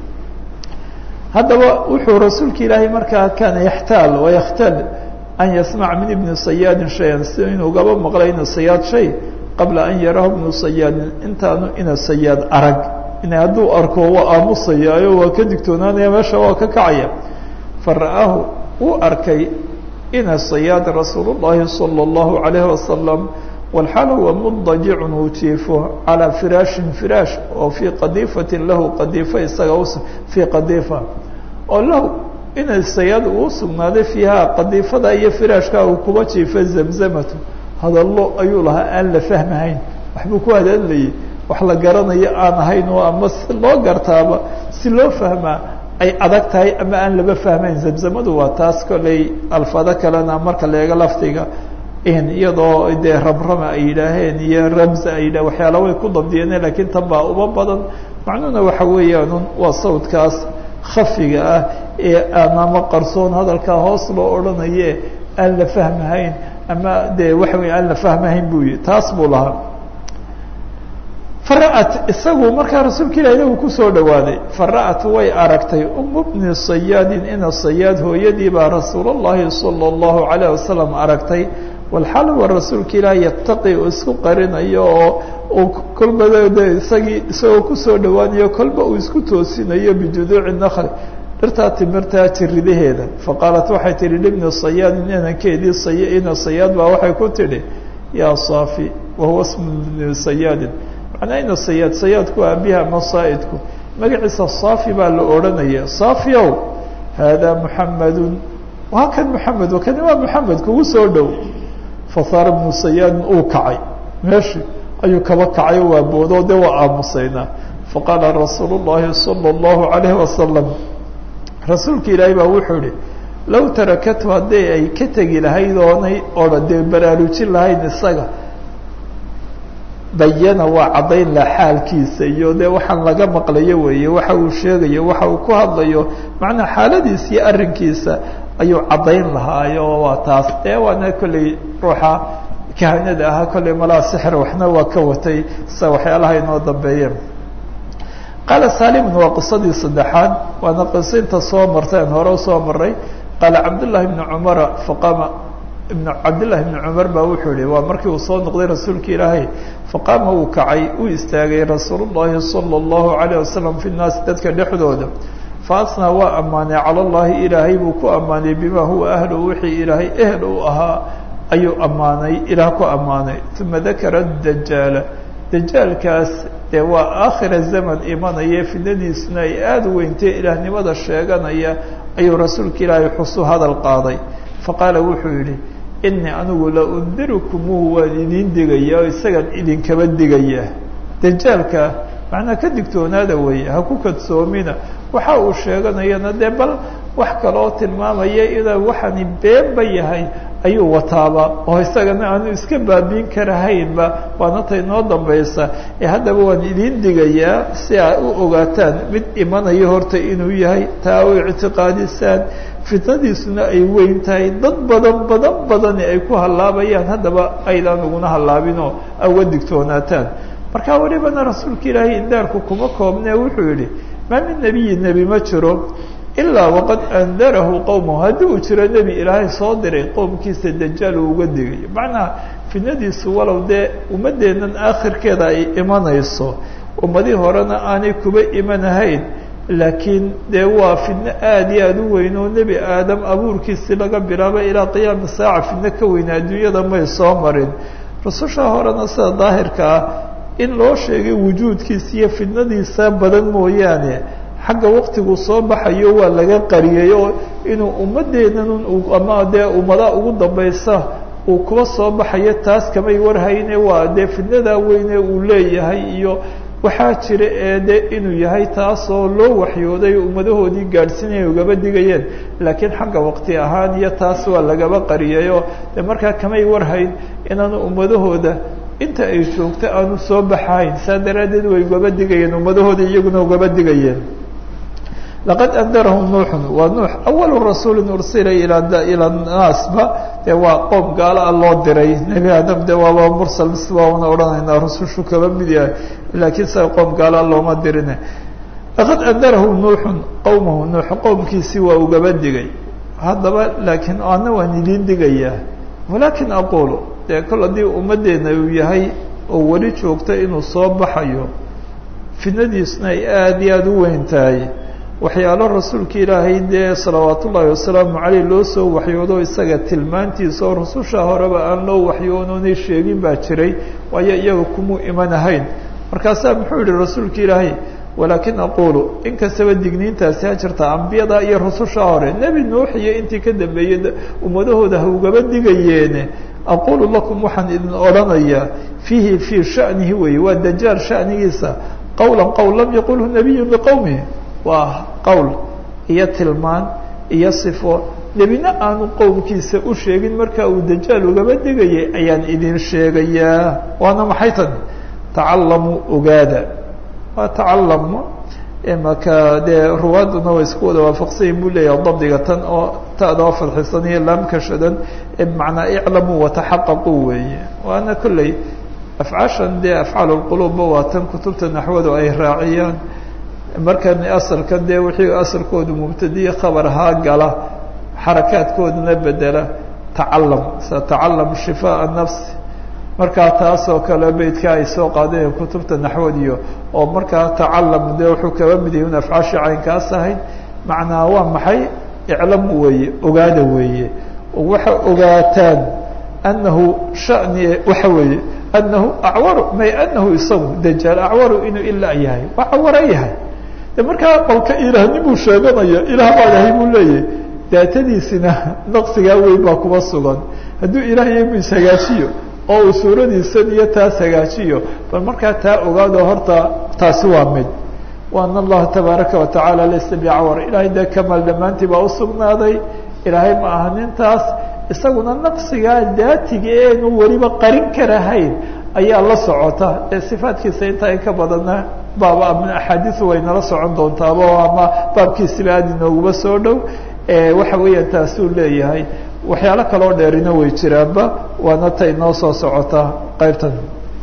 haddaba wuxuu rasuulka ilaahay markaa kaana yaxtaal wayakhtal an yasmaca min ibni sayaadin shayan si inuu gaba maqlay ina sayaad shay qabla an yarahu ibnu sayaadin intaanu ina sayaad arag ina hadduu arko waa aamusayaayo waa ka digtoonaanaya meesha waa ka kacaya fara'aahu uu arkay ina sayaad rasuul llahi salى اllahu alayhi wasalam walxaal huwa mudajicun uu jiifo calaa firaashin firaash oo fii qadiifatin lahu qadiifa isaga fii qadiifa oo lahu ina sayaad uu sugnaaday fiiha qadiifada iyo firaashka uu kuba jiifo zamzamatu hadallo ayuu lahaa aan la fahmahayn waxbuu ku hadadlayay wax la garanayo aan ahayn oo ama si loo gartaaba si loo fahmaa ay adag tahay ama aan laba fahmayn zamzamadu waa taas kolley alfado kalena marka leega laftiga iyadoo dee rabrama ay yidhaaheen iyo ramza ay yidhah waxyaala way ku dabdiyeen lakiin tan baa uba badan macnuhuna waxa weeyaanun waa sawdkaas khafiga ah ee ama qarsoon hadalkaa hoos loo odhanaye aan la fahmahayn ama dee waxa wey aan la fahmahayn buu yihi taas buu lahaa fara'at isagu markaa rasuulka ilaahina uu kusoo dhawaaday fara'at way aragtay umu bni sayaadin ina sayaad hooyadii baa rasuul llahi salى اllahu alayh wasalam aragtay walxaal wa rasuulka ilaahi yataqi uu isku qarinayo oo uu kolba isagoo kusoo dhawaanayo kolba uu isku toosinayo bijuduuci nakl dhirtaa timirtaa jiridaheeda faqaalat waxay tihi libni sayaadin inankeedii ina sayaad baa waxay ku tidhi yaa saafi wahuwa smu bni sayaadin macnaa ina sayaad sayaadku aabiha ama saa'idku magaciisa saafi baa la odhanaya saafiow haadaa muxamadun waa kan muxamed kani waa muxamed kugu soo dhow fasaara bnu sayaadin uu kacay meeshii ayuu kaba kacay waa boodoo dee waa aamusaynaa faqaala rasuulu llahi salى اllahu alayhi wasalam rasuulka ilaahay baa wuxuu ihi low tarakatu haddii ay ka tegi lahayd oonay dee baraarujin lahayn isaga bayana waa caddayn la xaalkiisa iyo dee waxaan laga maqlayo weeye waxa uu sheegayo waxa uu ku hadlayo macnaa xaaladiisa iyo arrinkiisa ayuu caddayn lahaayo waa taas dee waana kolley ruuxa kahanada ahaa kolley malaa sixir waxna waa ka watay sa waxyaalaha inoo dambeeyeen qaala salimun waa qisadii saddexaad waana qisinta soo marteen hore usoo maray qaala cabdullahi bni cumara faqaama cabdillahi bni cumar baa wuxuu yihi waa markii uu soo noqday rasuulka ilaahay faqaama uu kacay uu istaagay rasuul llahi salى اllahu alayh wasalam fi nnaasi dadka dhexdooda faasnaa waa ammaanay cala llahi ilaahay buu ku ammaanay bima huwa ahlu wixii ilaahay ehel u ahaa ayuu ammaanay ilaah ku ammaanay uma dakara dajaala dajaalkaas dee waa aakhira zaman imanaya fidnadiisuna ay aada u weyntay ilaahnimada sheeganaya ayuu rasuulka ilaahay xusu hadal qaaday faqaala wuxuu yidhi inii anigu la undirukumuhu waan idiin digaya oo isagaan idinkaba digaya dajaalka macnaa ka digtoonaada weeye ha ku kadsoomina waxa uu sheeganayana dee bal wax kaloo tilmaamaya inuu waxani beenba yahay ayuu wataaba oo isagana aanu iska baabiin karahaynba waana tay noo dambaysa ee haddaba waan idiin digayaa si aa u ogaataan mid imanayo horta inuu yahay taa u ictiqaadisaan fitnadiisuna ay weyn tahay dad badani ay ku hallaabayaan haddaba aydaan uguna hallaabinoo uga digtoonaataan markaa welibana rasuulka ilaahay indaarku kuma koobnee wuxuu yidhi maa min nebiyi nebi ma jiro ilaa waqad andarahu qowmahu haddii uu jiro nebi ilaahay soo diray qowmkiisa dajaal uu uga digayo macnaha fitnadiisu walow dee ummaddeennan aakhirkeeda ay imanayso ummadii horena aanay kuba imanahayn laakiin dee waa fidno aada iyo aada u weyn oo nebi aadam abuurkiisii laga bilaabay ilaa qiyaami saaca fidno ka weyna adduunyada may soo marin rususha horena sida daahirka ah in loo sheegay wujuudkiisa iyo fidnadiisa badan mooyaane xagga waqtigu soo baxayo waa laga qariyay oo inuu ummadeennan ama dee ummada ugu dambaysa uu kuba soo baxayo taas kamay warhayne waa dee fidnadaa weyne uu leeyahay iyo waxaa jira ee de inuu yahay taasoo loo waxyooday ummadahoodii gaadhsiinaya ugaba digayeen laakiin xagga waqti ahaan iyo taas waa lagaba qariyayoo de markaa kamay warhayn inaanu ummadahooda inta ay joogto aanu soo baxayn saa daraaddeed way ugaba digayeen ummadahooda iyaguna ugaba digayeen laqad andarahum nuuxun waa nuux awalu rasuulin ursila ila naasba dee waa qoom gaalo a loo diray nebi aadam de waaba mursal waana odhanaynaa rusushu kaba mid yahay laakiin sa qoom gaalo a looma dirine laqad andarahum nuuxun qowmahu nuux qowmkiisii waa ugaba digay haddaba laakiin ana waan idiin digayaa walaakin aqulu dee kol haddii ummaddeena uu yahay oo weli joogta inuu soo baxayo fidnadiisuna ay aada iyo aada u weyn tahay waxyaalo rasuulka ilaahay dee salawaat ullaahi wasalaamu caleyh loo soo waxyoodo isaga tilmaantiisa oo rususha horeba aan loo waxyoonoonay sheegin baa jiray waayo iyaga kumuu imanahayn markaasaa muxuu yihi rasuulka ilaahay walaakin aqulu inkastaba digniintaasi ha jirta ambiyada iyo rususha hore nebi nuux iyo intii ka dambeeyey ummadahooda ha ugaba digayeene aqulu lakum waxaan idin odhanayaa fiihi fii shanihi weeye waa dajaal shanigiisa qowlan qowl lam yaqulhu nabiyun liqowmihi waa qowl iyo tilmaan iyo sifo nebina aanu qowmkiisa u sheegin marka uu dajaal ugaba digayay ayaan idin sheegayaa waana maxay tani tacalamuu ogaada waa tacalamo imaka dee ruwaaduna way isku wada waafaqsanyiin buu leeyahay dabdiga tan oo ta'da oo fadxisan iyo laamkashadan bimacnaa iclamuu wataxaqaquu weeye waana kolley afcaashan dee afcaal lquluubba waa tan kutubta naxwadu ay raaciyaan markan asalkan dee wixii asalkoodu mubtadiye khabar ahaa gala xarakaadkooduna bedela tacalam tacalam shifaa nafsi markaa taasoo kale beydka ay soo qaadeen kutubta naxwadiyo oo markaa tacalam dee wuxuu kaba mid yahay in afcaashii caynkaas ahayd macnaa waa maxay iclam weeye ogaada weeye waxa ogaataan anahu shani waxa weeye anahu acwaru may anahu isagu dajaal acwaru inuu ilaa yahay waa cawara yahay de markaa qolka ilaahninbuu sheeganaya ilaah baa yahay buu leeyahay daatadiisina naqsigaa weyn baa kuba sugan hadduu ilaah yahay ishagaajiyo oo uu suuradiisan iyo taas hagaajiyo bal markaa taa ogaado horta taasi waa mid waana allaha tabaaraka watacaala laysa bicawar ilaahay dee kamaal dhammaantii baa usugnaaday ilaahay ma aha nintaas isaguna naqsigaa daatiga eenu weliba qarin karahayn ayaa la socota ee sifaadkiisa intaa in ka badana baaba ama axaadiisu way nala socon doontaaba ama baabkiisiba aada inooguma soo dhow waxa weeyaan taasuu leeyahay waxyaalo kaloo dheerina way jiraanba waana ta inoo soo socota qaybtan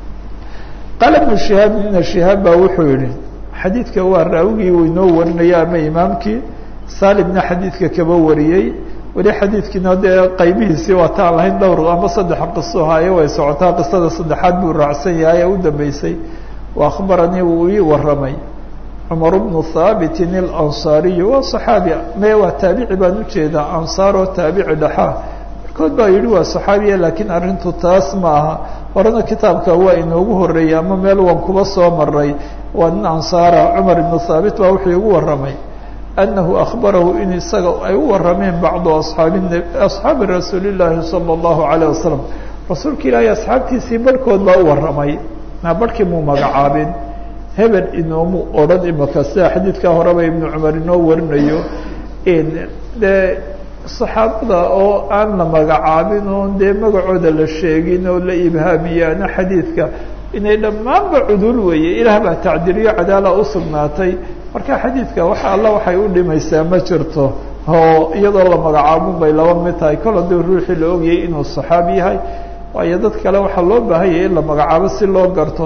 qaala ibnu shihaab ibna shihaab baa wuxuu yihi xadiidka waa raawigii uu inoo warinaya ama imaamkii saalimna xadiidka kaba wariyey weli xadiidkiina dee qaybihiisii waataan lahayn dhowr ama saddex qiso haaye way socotaa qisada saddexaad buu raacsan yahay ee u dambeysay wa akhbaranii wuu ii waramay cumar bnu haabitin alansaariyu waa saxaabi me waa taabici baan ujeedaa ansaar oo taabici dhaxaa markood baa yihi waa saxaabiya laakiin arrintu taas ma aha horena kitaabka waa inoogu horeeyey ama meel waan kuba soo maray waa nin ansaara cumar ibnu thaabit baa wuxuu igu warramay annahu akhbarahu in isaga ay u warrameen bacdu asxaabi rasuuli llaahi sala allahu calayh wasalam rasuulka ilaahay asxaabtiisii barhkood baa u warramay barhkii muu magacaabin hebel inoomu odhan imaka sida xadiidkaa horeba ibnu cumar inoo warinayo dee saxaabada oo aan la magacaabin oon dee magacooda la sheegin oo la ibhaamiyaana xadiidka inay dhammaanba cudul weeye ilaah baa tacdiriyo cadaala u sugnaatay marka xadiidka waxa alla waxay u dhimaysaa ma jirto oo iyadoo la magacaabun bay laba mid tahay kol haddii ruuxii la ogayay inuu saxaabi yahay waayo dad kale waxaa loo baahanyay in la magacaabo si loo garto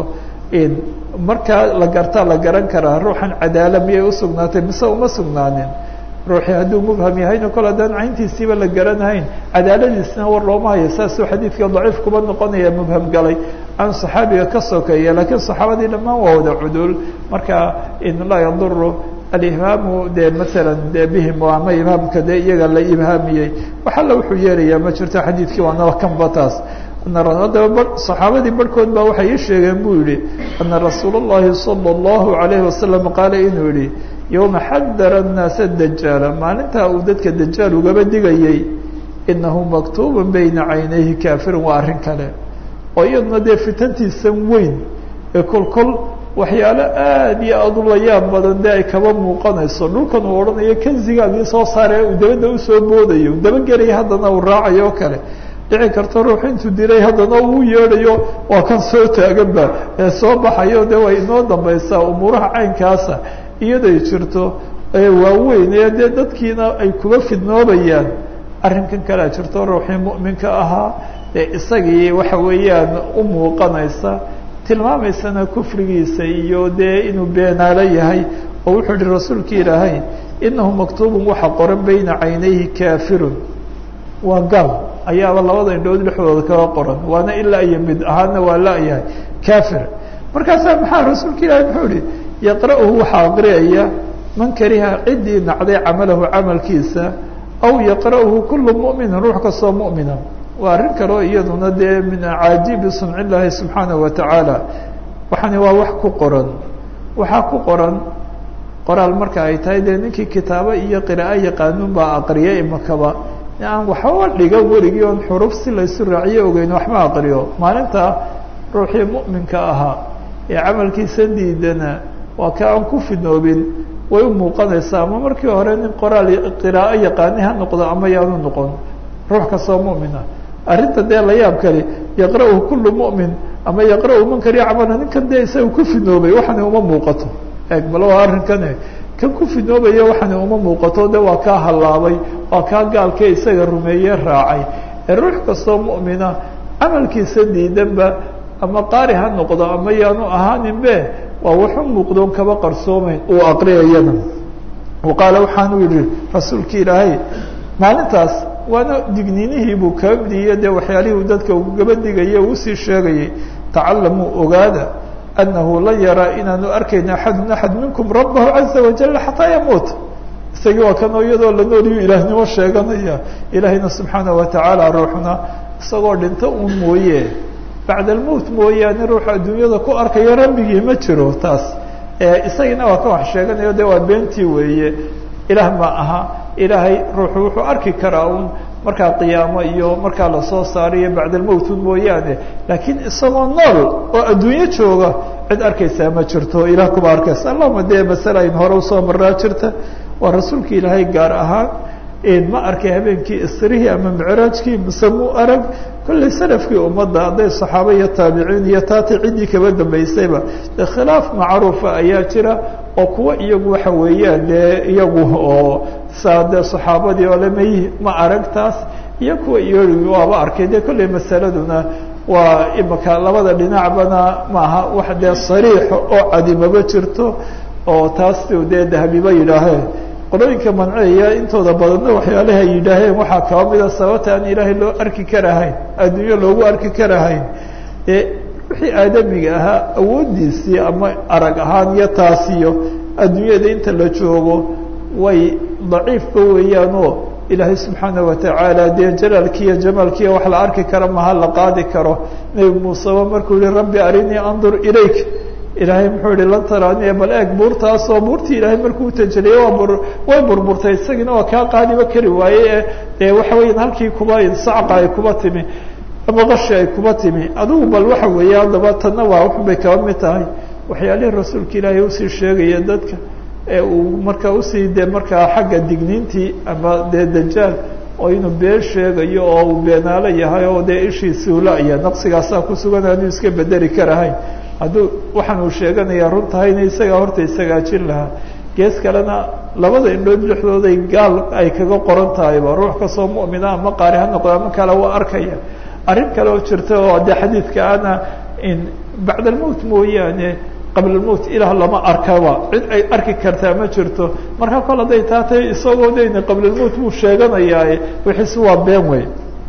markaa la gartaa la garan karaa ruuxan cadaala miyay usugnaatay mise uma sugnaanin ruuxii hadduu mubham yahayna kol haddaan cayntiisiiba la garanahayn cadaaladiisna war looma hayo saasuu xadiidka daciif kuba noqonaya mubham galay aan saxaabiga ka sokeeya laakiin saxaabadii dhammaan waa wada cudul marka in laa yaduru alibhaamu dee maalan dee bihim ama ibhaamka dee iyaga la ibhaamiyey wax alla wuxuu yeelayaa ma jirto xadiidkii waanaba kanba taas haddaba saxaabadii barhkood baa waxay ii sheegeen buu yihi ana rasuula اllahi salى اllahu alayhi wasalam qaala inuu yihi yowma xadara الnaasa dajaala maalintaa uu dadka dajaal ugaba digayey inahu maktuuba bayna caynayhi kaafirun waa arrin kale oo iyaduna dee fitantiisan weyn ee kolkol waxyaalo aad iyo aad u la yaab badan dee ay kaba muuqanayso dhulkan uu odhanayo kanzigaagii soo saare uu dabadda usoo boodayo uu dabagelaya haddana uu raacayo oo kale dhici karta ruuxu intuu dilay haddana uu yeedhayo waa kan soo taaganba ee soo baxayo de way inoo dambaysaa umuuraha caynkaasa iyaday jirto waaweyn ee dee dadkiina ay kuba fidnoobayaan arrinkan kalea jirto ruuxii mu'minka ahaa ee isagii waxa weeyaan u muuqanaysa tilmaamaysana kufrigiisa iyo dee inuu beenaalo yahay oo wuxuu yihi rasuulki ilaahay inahu maktuubun waxa qoran bayna caynayhi kaafirun waa gaal ayaaba labada indhood dhexdooda kaga qoran waana ilaa iyo mid ahaana waa la-yahay kafir markaasaa maxaa rasuulka ilaahay muxuu ihi yaqra'uhu waxaa aqriyaya man kariha ciddii nacday camalahu camalkiisa aw yaqra'uhu kulu mu'minin ruux kastoo mu'mina waa arrin kaleo iyaduna dee min acaajibi sunci illaahi subxaanahu watacaala waxani waa wax ku qoran waxaa ku qoran qoraal marka ay tahay dee ninkii kitaabo iyo qiraa'o yaqaanuun baa aqriya imakaba aan waxba dhiga weligii oon xuruf si laysu raaciyo ogeyn waxma aqriyo maalinta ruuxii mu'minka ahaa ee camalkiisa diidana waa ka aan ku fidnoobin way u muuqanaysaa ama markii hore nin qoraal qiraa'o yaqaani ha noqdo ama yaanu noqon ruux kastoo mu'mina arrinta dee la yaab kale yaqra'uhu kullu mu'min ama yaqra'uhu man kariya camala ninkan dee isaga ku fidnoobay waxani uma muuqato eeg bal waa arrinkane kan ku fidnoobaya waxani uma muuqato de waa kaa hallaabay waa kaa gaalkee isaga rumeeye raacay ee ruux kastoo mu'mina camalkiisa diidanba ama qaari ha noqdo ama yaanu ahaaninbe waa waxu muuqdoon kaba qarsoomeyn uu aqriyayana qaala waxaanu yihi rasuulki ilaahay maalintaas waana digniinihii buu kaa midiyey dee waxyaalihii uu dadka ugaba digaya usii sheegayay tacalamuu ogaada anahu lan yaraa inaanu arkayna axadun axad minkum rabbahu caza wajala xataa yamuut isagii waa kanoo iyadoo la nooliyu ilaahnimo sheeganaya ilaahayna subxaanahu watacaala ruuxna isagoo dhinto un mooye bacda almowt mooyaane ruuxu adduunyada ku arkayo rabbigii ma jiro taas isagiina waa ka wax sheeganayo de waa beentii weeye ilaah ma aha ilaahay ruuxu wuxuu arki karaa un markaa qiyaamo iyo markaa lasoo saariyo bacda almowt un mooyaane laakiin isagoo nool oo adduunyo jooga cid arkaysaa ma jirto ilaah kuba arkaysa allahuma dee masale ayn hore usoo maraa jirta waa rasuulka ilaahay gaar ahaan ma arkay habeenkii isrihii ama micraajkii mise mu arag kollay salafkii ummadda hadday saxaaba iyo taabiciin iyo taati ciddii kaba dambaysayba de khilaaf macruufa ayaa jira oo kuwa iyagu waxa weeyaan dee iyagu oo saa dee saxaabadii oo lemay ma arag taas iyo kuwa iyagi waaba arkay dee kollay masaladuna waa imaka labada dhinacbana maaha wax dee sariixo oo cadimaba jirto oo taas dee dahabiba yidhaaheen qolooyinka manceeya intooda badanna waxyaalaha ay yidhaaheen waxaa kaba mida sababta aan ilaahay loo arki karahayn adduunyo loogu arki karahayn ee wixii aadamiga ahaa awooddiisii ama arag ahaan iyo taasiyo adduunyada inta la joogo way daciifba weeyaanoo ilaahay subxaanaه watacaala dee jalaalkiiyo jamaalkiiyo wax la arki karo maha la qaadi karo nebi muuseba markuu yihi rabbi arinii andur ilayk ilaahay muxuu yihi lan taraaniya bal eeg buurtaasoo buurtii ilaahay markuu utajiliyey way burburtay isagiina waa kaa qaadiba kari waaye dee waxa weya halkii kuba sacqa ay kuba timi ama qashi ay kuba timi adigu bal waxa weeye haddaba tanna waa waxbay kaba mid tahay waxyaalihii rasuulka ilaahay usii sheegaya dadka ee uu markaa usii dee markaa xagga digniintii ama dee dajaal oo inuu been sheegayo oo uu beenaalo yahay oo dee ishii suula-ya naqsigaasaa ku sugan hadduu iska bedeli karahayn hadduu waxaan uu sheeganayaa run tahayna isagaa horta isagaajin lahaa gees kalena labada indhood lixdooday gaal ay kaga qoran tahayba ruux kastoo mu'mina ama qaari ha noqdo ama kale waa arkaya arrin kale oo jirta oo dee xadiidka ana bacd almowt mooyaane qabla almowt ilaah lama arkaba cid ay arki kartaa ma jirto marka kol hadday taatay isagoo dayna qabla almowt buu sheeganayaaye wixiisi waa been wey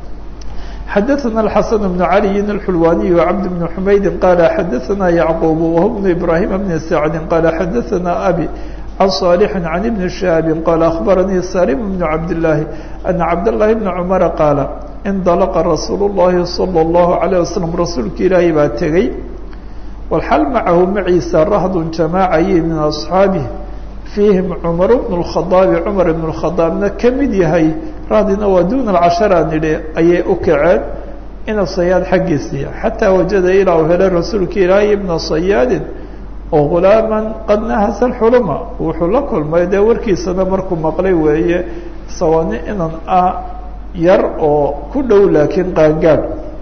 xadaثna الxaسن بن عalي الxulwaniي وcبد بن حmaydi qala xadaثna yعqوب وهو بن إbrاhيم بن سعد qala xadaثna أbي عن صالح عن بن شهاب qال أخبرني سالم بن عبد الله أن عبد الله بن عمر qاaل انطلqa رasuuل اللhi صلى الله عليه وسلم rasuulka ilaahay baa tegey والxal macahu maciisa rahd jamاacayey min أصxaabه فيhim cmar بن الخaطاaب cmar بن الخaطاaبna ka mid yahay rahdina waa dun الcashara nidhi ayay u kaceen ina sayaad xaggiisiiya xataa wajada ilaa uu helay rasuulka ilaahay ibna sayaadin oo غulaama qad nahasa اxulma wuxuu la kulmay dee warkiisana markuu maqlay weeye sawani inan ah yar oo ku dhow laakiin qaangaad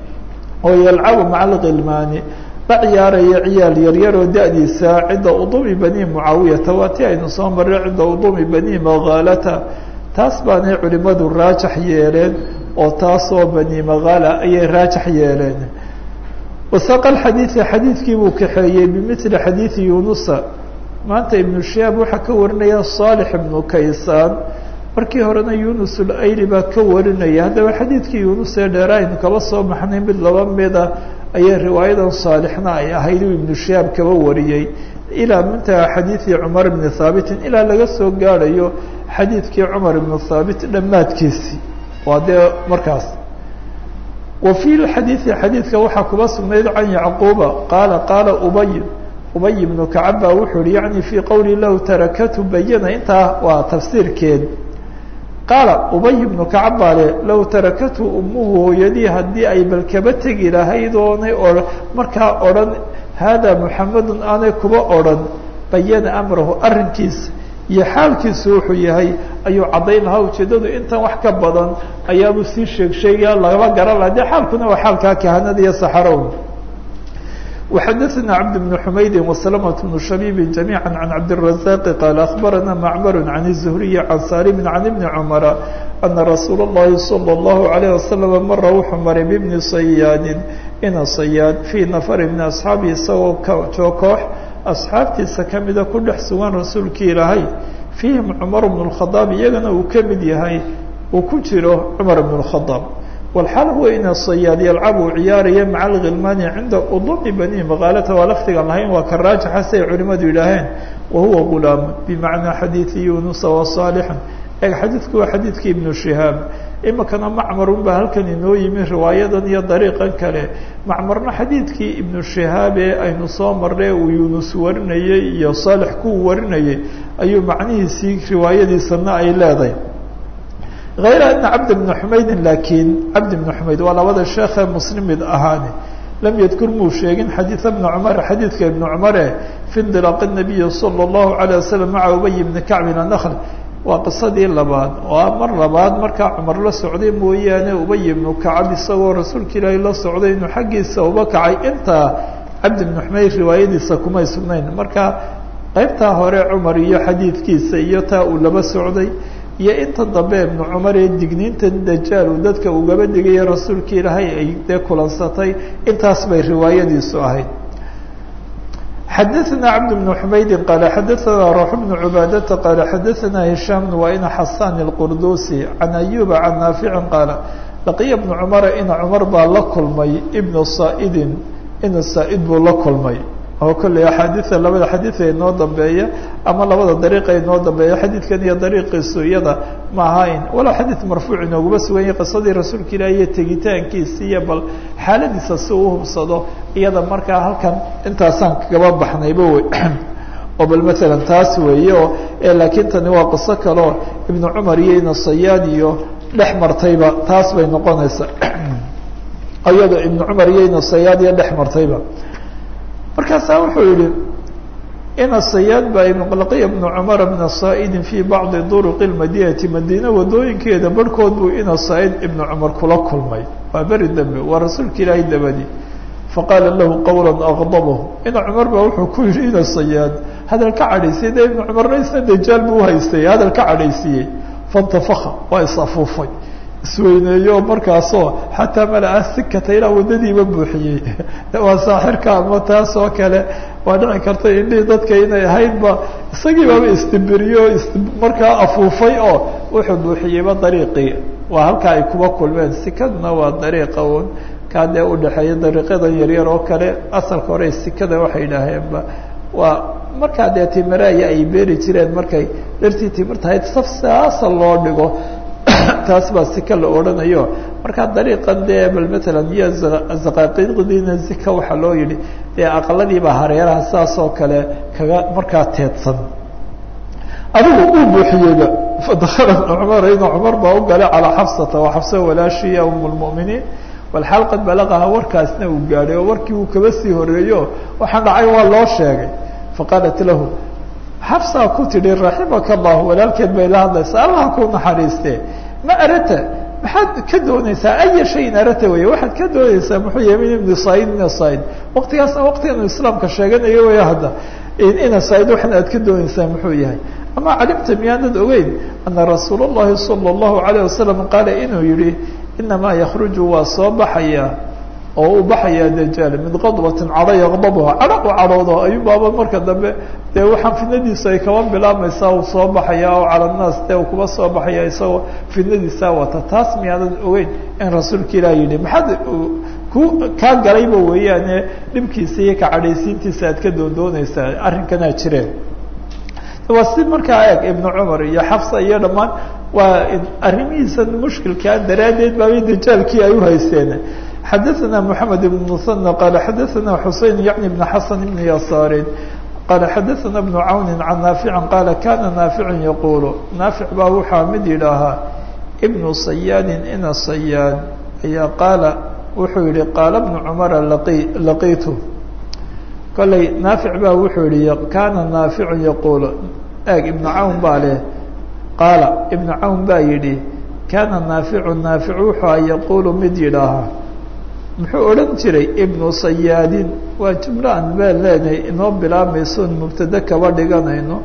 oo yalcabu maca اlkilmaani la ciyaaraya ciyaal yaryaroo da-diisa cinda udumi bani mucaawiyata waa ti aynu soo marray cinda udumi bani magaalata taas baanay culimadu raajax yeeleen oo taasoo bani magaala ayay raajax yeeleen wasaqa xadiidi xadiidkii buu kaxeeyey bimili xadiidi yunusa maanta ibnu shihaab waxaa ka warinaya saalix ibnu kaysaan markii horena yunus ulayli baa ka warinaya haddaba xadiidkii yunus ee dheera aynu kaba soo maxnay mid laba mida ayay riwaayadan saalixna ay ahayd uu ibnu shihaab kaba wariyey ilaa muntaha xadiidi cumar bni haabitin ilaa laga soo gaadhayo xadiidkii cumar ibnu haabit dhammaadkiisii waa dee markaas wa fi xadiidi xadiidka waxaa kuba sugnayd can yacquuba qaala ubay ibnu kacab baa wuxuu yihi yani fii qowli lahu tarakatu bayana intaa waa tafsiirkeed qaala ubay ibnu kacab baa le low tarakatu umuhu hooyadii haddii ay bal kaba tegi lahayd oonay markaa odhan hada muxamedun aanay kuba odhan bayana amrahu arrinkiisa iyo xaalkiisu wuxuu yahay ayuu caddayn lahaa ujeedadu intan wax ka badan ayaabuu sii sheegaya lagaba garan laha dee xaalkuna waa xaalkaa kahanada iyo saxarown وxadثna cبد بن حmaydi وسلمة بن شhبيب جميعا عن cبدالرزاq qال أخبرna معmر عن الزهري عن sالم عن بن عمر أن رsuuل اللhi صلى الله عليه وسلم mara wuxuu maray ببن صyاad ina صyاad في نفر min أصحاaبi isagoo koox أصxaabtiisa kamida ku dhex sugan rasuulki ilaahay فيhim cمر بن الخaطاaب iyagana uu kamid yahay uu ku jiro cمر بن الخaطاaب والxaal huwa ina sayaad yalcabu ciyaaraya maca alkhilmaani cinda udumi bani magaalata waa lafdigan lahayn waa ka raajixa si ay culimadu yidhaaheen wahuwa gulaamu bimacnaa xadiidi yunusa wasaalixan eeg xadiidku waa xadiidkii ibnu shihaab imikana macmarun baa halkan inoo yimi riwaayadan iyo dariiqan kale macmarna xadiidkii ibnu shihaab ee aynu soo marnay uu yunus warinayey iyo saalix kuu warinayay ayuu macnihiisii riwaayadiisana ay leedahay غayr أنa cabd بن حmaydin lakin cabd بن حmayd waa labada sheekhe muslim mid ahaani lam yadkur muu sheegin xadiiث بن cmar xadiidka ibn cmare fi اndilaaq النabiyi slى الlahu عalيه waslم maca ubay bni kacb الnkl waa qisadii labaad oo mar labaad markaa cumar la socday mooyaane ubay ibnu kacab isagoo rasuulka ilaahi la socday inuu xaggiisa uba kacay intaa cabd بن حmayd riwaayadiisa kumay sugnayn marka qaybtaa hore cumar iyo xadiidkiisa iyo taa uu laba socday iyo inta dambe ibnu cumar ee digniinta dajaal uu dadka ugaba dhigaya rasuulka ilaahay ay dee kulansatay intaas bay riwaayadiisu ahayd xadaثna cabd بن حmaydi qaala xadaثna rawx بن cubaadata qaala xadaثna hishaam waina xasan الqurdusi can ayuba can naafici qaala laqiya ibnu cumara ina cumar baa la kulmay ibnu saaidin ina saa-id buu la kulmay oo kolley axaadiida labada xadiid ee inoo dambeeya ama labada dariiqa inoo dambeeya xadiidkan iyo dariiqiisu iyada ma ahayn walaa xadiid marfuuc inooguma sugan yahay qisadii rasuulka ilaahi iyo tegitaankiisi iyo bal xaaladiisa si uu hubsado iyada markaa halkan intaasaan kagaba baxnayba wey oo bal maalan taas weeye oo laakiin tani waa qiso kaleo ibnu cumar iyo inasayaad iyo dhex martayba taas bay noqonaysaa iyado ibnu cumar iyo inasayaad iyo dhex martayba markaasaa wuxuu yihi inasayaad baa laqiya ibnu cumara bna saa'idin fii bacdi duruqi lmadinati madiina wadooyinkeeda barhkood buu inasaid ibnu cumar kula kulmay waa beri dambe waa rasuulka ilaahay dabadii faqaala lahu qawla aqdabahu ina cumar baa wuxuu ku yihi inasayaad hadal ka cadhaysiyey de ibnu cumarna isna dajaal buu uhaystay hadal ka cadhaysiiyey faintafaka waa is-afuufay isweyneeyo markaasoo xataa malaa sikata ilaa wadadiiba buuxiyey waa saaxirka ama taas oo kale waa dhici karta indhihii dadka inay ahaydba isagii baaba isdibiriyo markaa afuufay oo wuxuu buuxiyeyba dariiqii waa halkaa ay kuba kulmeen sikaduna waa dariiqa un kaa dee udhexeeya dariiqyadan yaryar oo kale asalka hore sikada waxay idhaaheenba waa markaa dee timiraya ay beeri jireen markay dhartii timirtahayd saf saasa loo dhigo taas baa sika la odhanayo markaa dariiqan dee bal maalan iyo zaqaaqiiqdiina zika waxaa loo yihi dee aqaladiibaa hareeraha saas oo kale kaga markaa teedsan adigu uu buuxiyeyba fadakala ibnu cumar ina cumar baa u galay calaa xafsata waa xafsa walaashiya um lmu'miniin walxaal qad balaqaha warkaasna uu gaadhay oo warkii uu kaba sii horeeyo waxaan dhacay waa loo sheegay faqaalat lahu xafsaa ku tidhi raximaka allahu walaalkeed bay la hadlaysaa allah ku naxariiste ma arata maxaad ka doonaysaa aya shayin arata wey waxaad ka doonaysaa muxuu yahay min ibni said ina said waqtigaasna waqtiganu islaamka sheeganayo wey hadda ina said waxan aad ka doonaysaa muxuu yahay ama calimta miyaanad ogeyn ana rasuul اllahi salى اllahu alayه wasalam qaala inuu yihi inamaa yakruju waa soo baxaya oo uu baxayaa dajaal min qadwatin cadho yaqdabuha cadho u cadhoodo ayuu baaba marka dambe dee waxaan fidnadiisu ay kaba bilaabmaysaa uu soo baxaya oo cala nnaas dee uu kuba soo baxaya isagoo fidnadiisaa wata taas miyaadan ogeyn in rasuulka ilaah yidhi maxaad kaa galayba weeyaane dhibkiisa iyo ka cadhaysiintiisa aad ka doondoonaysaa arrinkanaa jireen waa si markaa eeg ibnu cumar iyo xafsa iyo dhammaan waa arrimihiisan mushkilkaa daraaddeed baabay dajaalkii ay uhaysteen xadaثna mحamed بن مثنى qala xadaثna xusein yعni بn xasan بn yasaarin qala xadaثna بن cawni can naafici qala kana naaficu yaqulu naafic baa waxaa mid yidhaahaa ibnu sayaadin ina sayaad ayaa qaala wuxuu yihi qaala bnu cumara laqiitu kolley naafic baa wuxuu yihi kana naaficu yaqulu eeg ibnu cawn baa leh qaala ibnu cawn baa yidhi kana naaficu naafic wuxua yaqulu mid yidhaahaa muxuu odhan jiray ibnu sayaadin waa jumlo aan baan leenahay inoo bilaabmaysoon mubtade kaba dhiganayno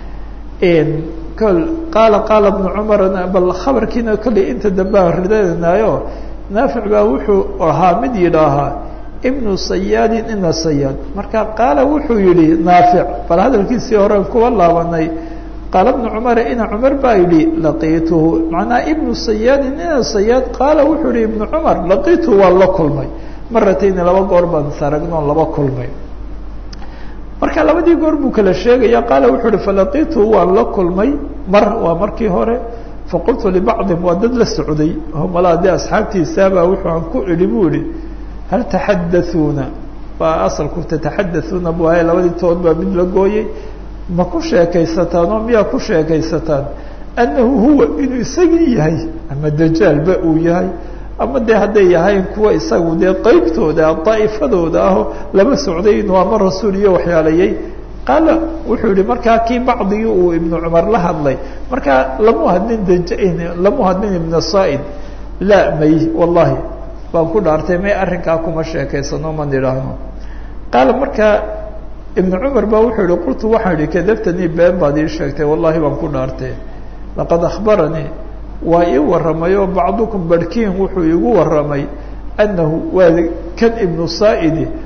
qaala bnu cumar bal khabarkiina kolley inta dambe aan ridanaynayo naafic baa wuxuu ahaa mid yidhaahaa ibnu sayaadin ina sayaad marka qaala wuxuu yihi naafic bal hadalkiisii horean kuba laabanay qaala bnu cumar ina cumar baa yidhi laqiituhu macnaa ibnu sayaadin ina sayaad qaala wuxuu yihi ibnu cumar laqiituhu waa la kulmay maratayni laba goor baan saragno laba kulmay marka labadii goor buu kala sheegaya qaala wuxuu yihi falaqiituhu waan la kulmay mar waa markii hore faqultu libacdihim waa dad la socday malaa dee asxaabtiisaabaa wuxuu aan ku idhi buu yihi hal taxadauuna waa asalku tataxadauuna buu ahay labadii tood baa mid la gooyey ma ku sheekaysataan oo miyaa ku sheekaysataan annahu huwa inuu isagii yahay ama dajaalba uu yahay ama dee hadday yahayn kuwa isagu dee qeybtooda daa'ifadooda aho lama socday inuu ama rasuul iyo waxyaalayay qaala wuxuu yihi markaa kii bacdigii uu ibnu cumar la hadlay markaa lamu hadlin ibna saa'id laa may wallahi baan ku dhaartay may arrinkaa kuma sheekaysano man idhaahno qaala markaa ibnu cumar baa wuxuu yihi qultu waxaan ihi kadabtanii been baad ii sheegtay wallahi baan ku dhaartay laqad akhbaranii waa ii warramay oo bacdukum barhkiin wuxuu iigu warramay annahu waa kan ibnu saa'idi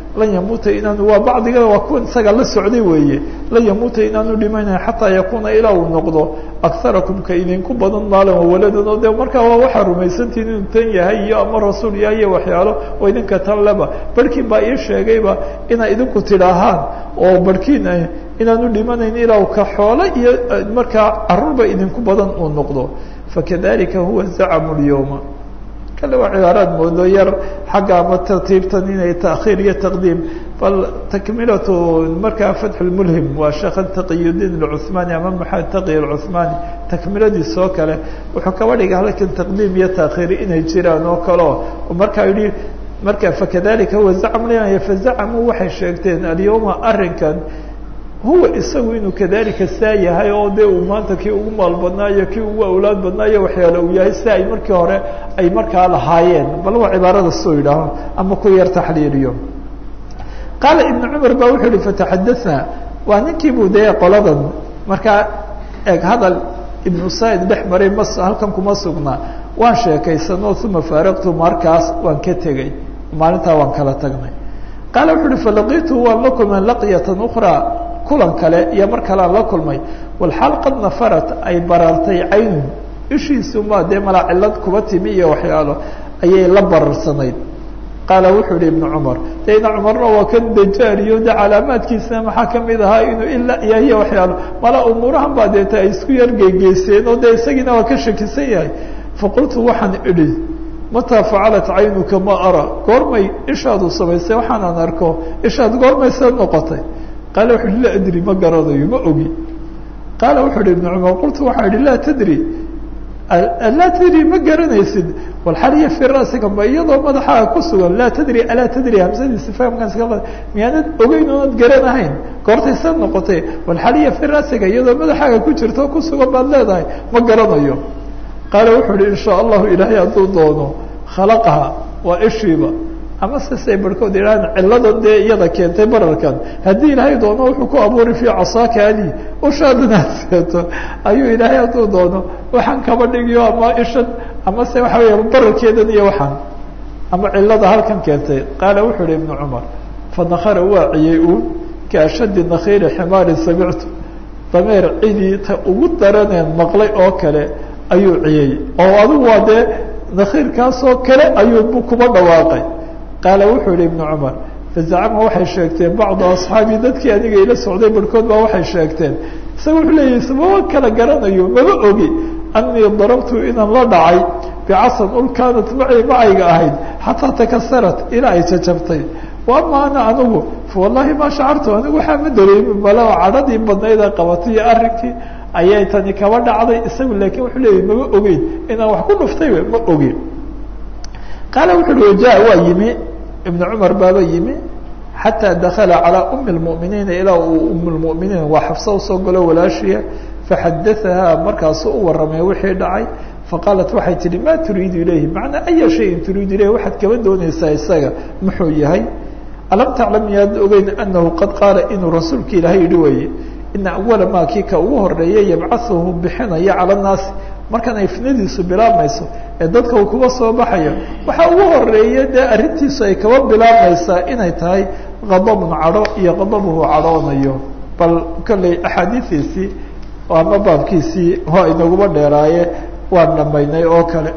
lan yamuuta inaanu waa bacdiga waa kuwan isaga la socday weeye lan yamuuta inaanu dhimanay xataa yakuuna ilaa uu noqdo akarakum ka idinku badan maalan wawaladan oo de markaa waa waxaa rumaysantiin inuu tan yahay iyo ama rasuul yahay iyo waxyaalo oo idinka tan leba barhkiin baa ii sheegayba inaa idinku tidhaahaan oo barhkiin inaanu dhimanayn ilaa ka xoolo iyo markaa caruurba idinku badan uu noqdo fakadalika huwa zacamu lyowma kale waa cibaaraad moodo yar xagga ama tartiibtan inay taakhiir iyo taqdiim bal takmilatu markaa fatxu lmulhim waa sheekhan taqiyudiin alcuhmaani ama maxamed taqi alcuhmaani takmiladiis oo kale wuxuu kaba dhigay halkan taqdiim iyo taakhiir inay jiraan oo kaleo markaa yihi marka fakadalika huwa zacam leeyahay fazacamuu waxay sheegteen alyawma arrinkan huwa isagu inuu kadalika saa yahay oo dee uu maanta kii ugu maal badnaayo kii ugu awlaad badnaayo waxyaale uu yahay si ay markii hore ay markaa lahaayeen bal waa cibaarada soo yidhaaho ama ku yar taxliiliyo qaala ibnu cumar baa wuxuu yihi fataxadaثna waa ninkii buu dee qoladan markaa eeg hadal ibnu saaid dhex maray ma halkan kuma sugnaa waan sheekaysano uma faaraqtu markaas waan ka tegey maalintaa waan kala tagnay qaala wuxuu uhi falaqitu waan la kulmay laqyatan ukraa kulan kale iyo mar kalean la kulmay walxaal qad nafarat ay barartay caynu ishiisu ma dee malaa cilad kuba timi iyo waxyaalo ayay la bararsanayd qaala wuxuu yihi ibnu cumar de ibna cumarna waa ka dajaariyo de calaamaadkiisana maxaa kamid ahaa inuu ilaa yahiya waxyaalo mala umuurahan baa deeta ay isku yar geegeyseen oo dee isagiina waa ka shakisan yahay faqultu waxaan idhi mataa facalat caynuka ma ara goormay ishaadu samaysay waxaanaan arko ishaad goormay see noqotay qaala wuxu uhi laa adri ma garanayo ma ogi qaala wuxuu ihi ibnu cumar qultu waxaa idhi laa tadri ma garanaysid walxaliya fii ra'siga ma iyadoo madaxaaga ku sugan laa tadri alaa tadri hamsadiisi fahamkaan iska miyaanad ogeyn oonad garanahayn goortay see noqotay walxaliya fii ra'siga iyadoo madaxaaga ku jirto ku sugan baad leedahay ma garanayo qaala wuxuu uhi in shaa allahu ilaahay hadduu doono khalaqaha waa ishiiba ama sesay barhkood idhahaan cilladan dee iyada keentay bararkan haddii ilaahay doono wuxuu ku abuuri fii casaaka adi ushaadana ad seeto ayuu ilaahay hadduu doono waxaan kaba dhigiyo ama ishan ama se waxa weya bararkeedan iyo waxaan ama cillada halkan keentay qaala wuxuu uhi ibnu cumar fanakara waa ciyey uun kaashadi nakhiiri ximaari samictu dameer cidii ta ugu daraneen maqlay oo kale ayuu ciyey oo adigu waa dee nakhiirkaasoo kale ayuu kuba dhawaaqay qaala wuxuu yihi ibnu cumar fazacama waxay sheegteen bacdu asxaabii dadkii aniga ila socday barhkood baa waxay sheegteen isaga wuxuu leeyahay sababa kala garanayo maba ogi anii darabtu inaan la dhacay bicasan ul kaanat macayga ahayd xataa takasarat ilaa ay jajabtay ama ana anigu wallahi maa shacartu anigu waxaa ma dareemin bala cadhadii badnayda qabatay iyo arrinkii ayay tani kaba dhacday isagu laakiin wuxuu leeyahy maba ogeyn inaan wax ku dhuftay ma ogin qaala wuxu uhi waja waa yimi ibnu cumar baaba yimi xataa dakala calىa umi اlmuminiina ilaa uu um lmuminiin waa xafsa usoo galo walaashiya faxadaahaa markaasu u waramay wixii dhacay faqaalat waxay tihi ma turiidu ilayhi macnaa aya shayin turiidu ilayhi waxaad kaba doonaysaa isaga muxuu yahay alam taclam miyaad ogeyn anahu qad qaala inuu rasuulka ilaahay yihi weeye ina awala maa kii ka ugu horeeya yabcahuhu bixinaya cala nnaasi markan ay fitnadiisu bilaabmayso ee dadka uu kuga soo baxayo waxaa ugu horeeya dee arrintiisu ay kaba bilaabmaysaa inay tahay qadabun cadho iyo qadabuhu cadhoonayo bal kolley axaadiidiisii ama baabkiisii waa inaguba dheeraaye waan dhamaynay oo kale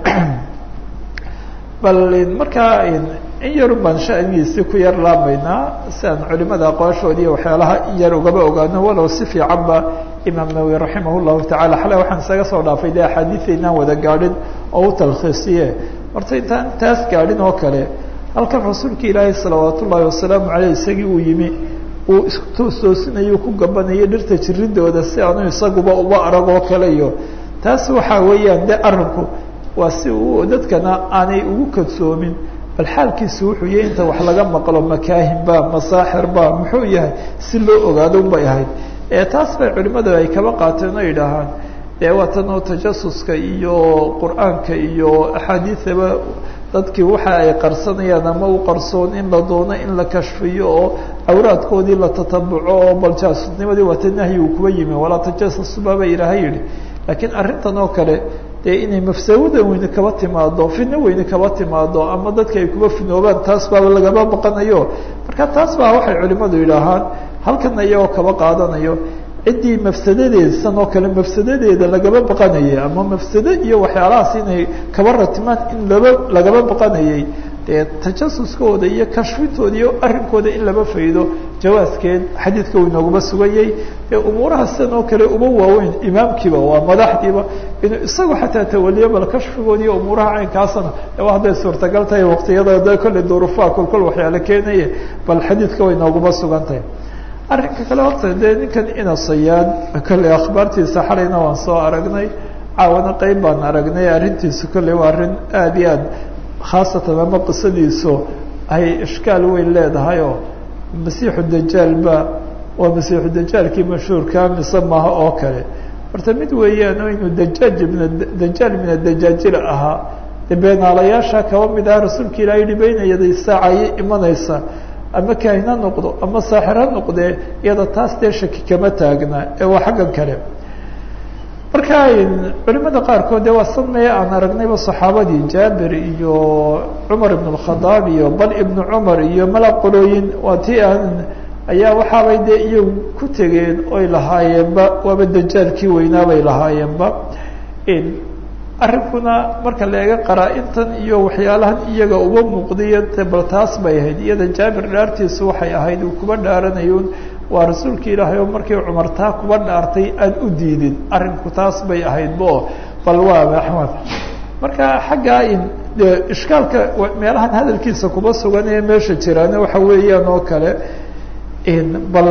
bal markaa in yarun baan shanigiisii ku yar laamaynaa si aan culimada aqoonshoodi iyo waxyaalaha yar ugaba ogaano walow si fiican ba imaam nawawi raximah llahu tacala xale waxaan isaga soo dhaafay dee axaadiida inaan wada gaadhin oo u talkhiisiye horta intaan taas gaadhin oo kale halkan rasuulka ilaahay salawaat ullaahi wasalaamu caleyh isagii uu yimi uu isku toostoosinayuu ku gabanayay dhirta jiridooda si aanu isaguba uba arag oo kale iyo taas waxaa weeyaan de arinku waa si uu dadkana aanay ugu kadsoomin bal xaalkiisu wuxuu yahay inta wax laga maqlo makaahinba masaaxirba muxuu yahay si loo ogaado unbay ahayd taas bay culimadu ay kaba qaateen oo yidhaahaan dee waatanoo tajasuska iyo qur-aanka iyo axaadiidaba dadkii waxa ay qarsanayaan ama u qarsoon in la doono in la kashfiyo oo awraadkoodii la tatabuco oo bal jaasusnimadii waata nahyi uu kuba yimi walaa tajasusu baaba ilaahay yihi laakiin arrintan oo kale dee inay mafsawada weyne kaba timaado fidno weyne kaba timaado ama dadka ay kuba fidnoobaan taas baaba lagaba baqanayo marka taas baa waxay culimadu yidhaahaan halkana iyagoo kaba qaadanayo ciddii mafsadadeeda san oo kale mafsadadeeda lagaba baqanayay ama mafsado iyo waxyaalahaas inay kaba ratimaan in lagaba baqanayay dee tajasuskooda iyo kashfintooda iyo arrinkooda in laba faydo jawaaskeed xadiidka uu inooguma sugayey ee umuuraha sidan oo kale uma waaweyn imaamkiiba waa madaxdiiba inuu isagu xataa tawaliyo bal kashfigooda iyo umuuraha caynkaasna waa hadday suurtagal tahay waqtiyada da kolley duruufaha kolkol waxyaala keenaye bal xadiidka way inooguma sugan tahay arrinka kale horta dee ninkan ina sayaad kolley akhbaartiisa xalayna waan soo aragnay caawana qeyb baan aragnay arrintiisa kolley waa arrin aada iyo aad khaasatan ama qisadiisu ay ishkaal weyn leedahay oo masiixu dajaalba waa masiixu dajaalkii mashhuurkaa mise maaha oo kale horta mid weeyaan oo inuu dajaal min adajaajila ahaa dee beenaalayaasha kaba mid aha rasuulka ilaahay dhibaynayada saacayay imanaysa ama kaahina noqdo ama saaxir ha noqdee iyada taas dee shaki kama taagna ee waa xaggan kale marka culimada qaarkood dee waa sanmeye aan aragnayba saxaabadii jaabir iyo cumar ibn اkhadaab iyo bal ibnu cumar iyo mala qolooyin waa ti aan ayaa waxaabay dee iyagu ku tegeen oy lahaayeenba waaba dajaalkii weynaabay lahaayeenba arrinkuna marka la eega qaraa-intan iyo waxyaalahan iyaga uga muuqdiyo bal taas bay ahayd iyada jaabir dhaartiisu waxay ahayd uu kuba dhaaranayun waa rasuulka ilaahay oo markii cumar taa kuba dhaartay aan u diidin arrinku taas bay ahaydbo bal waaba axmed marka xaggaa de ishkaalka meelahan hadalkiisa kuba sugan ee meesha jiraan waxa weeyaan oo kale bal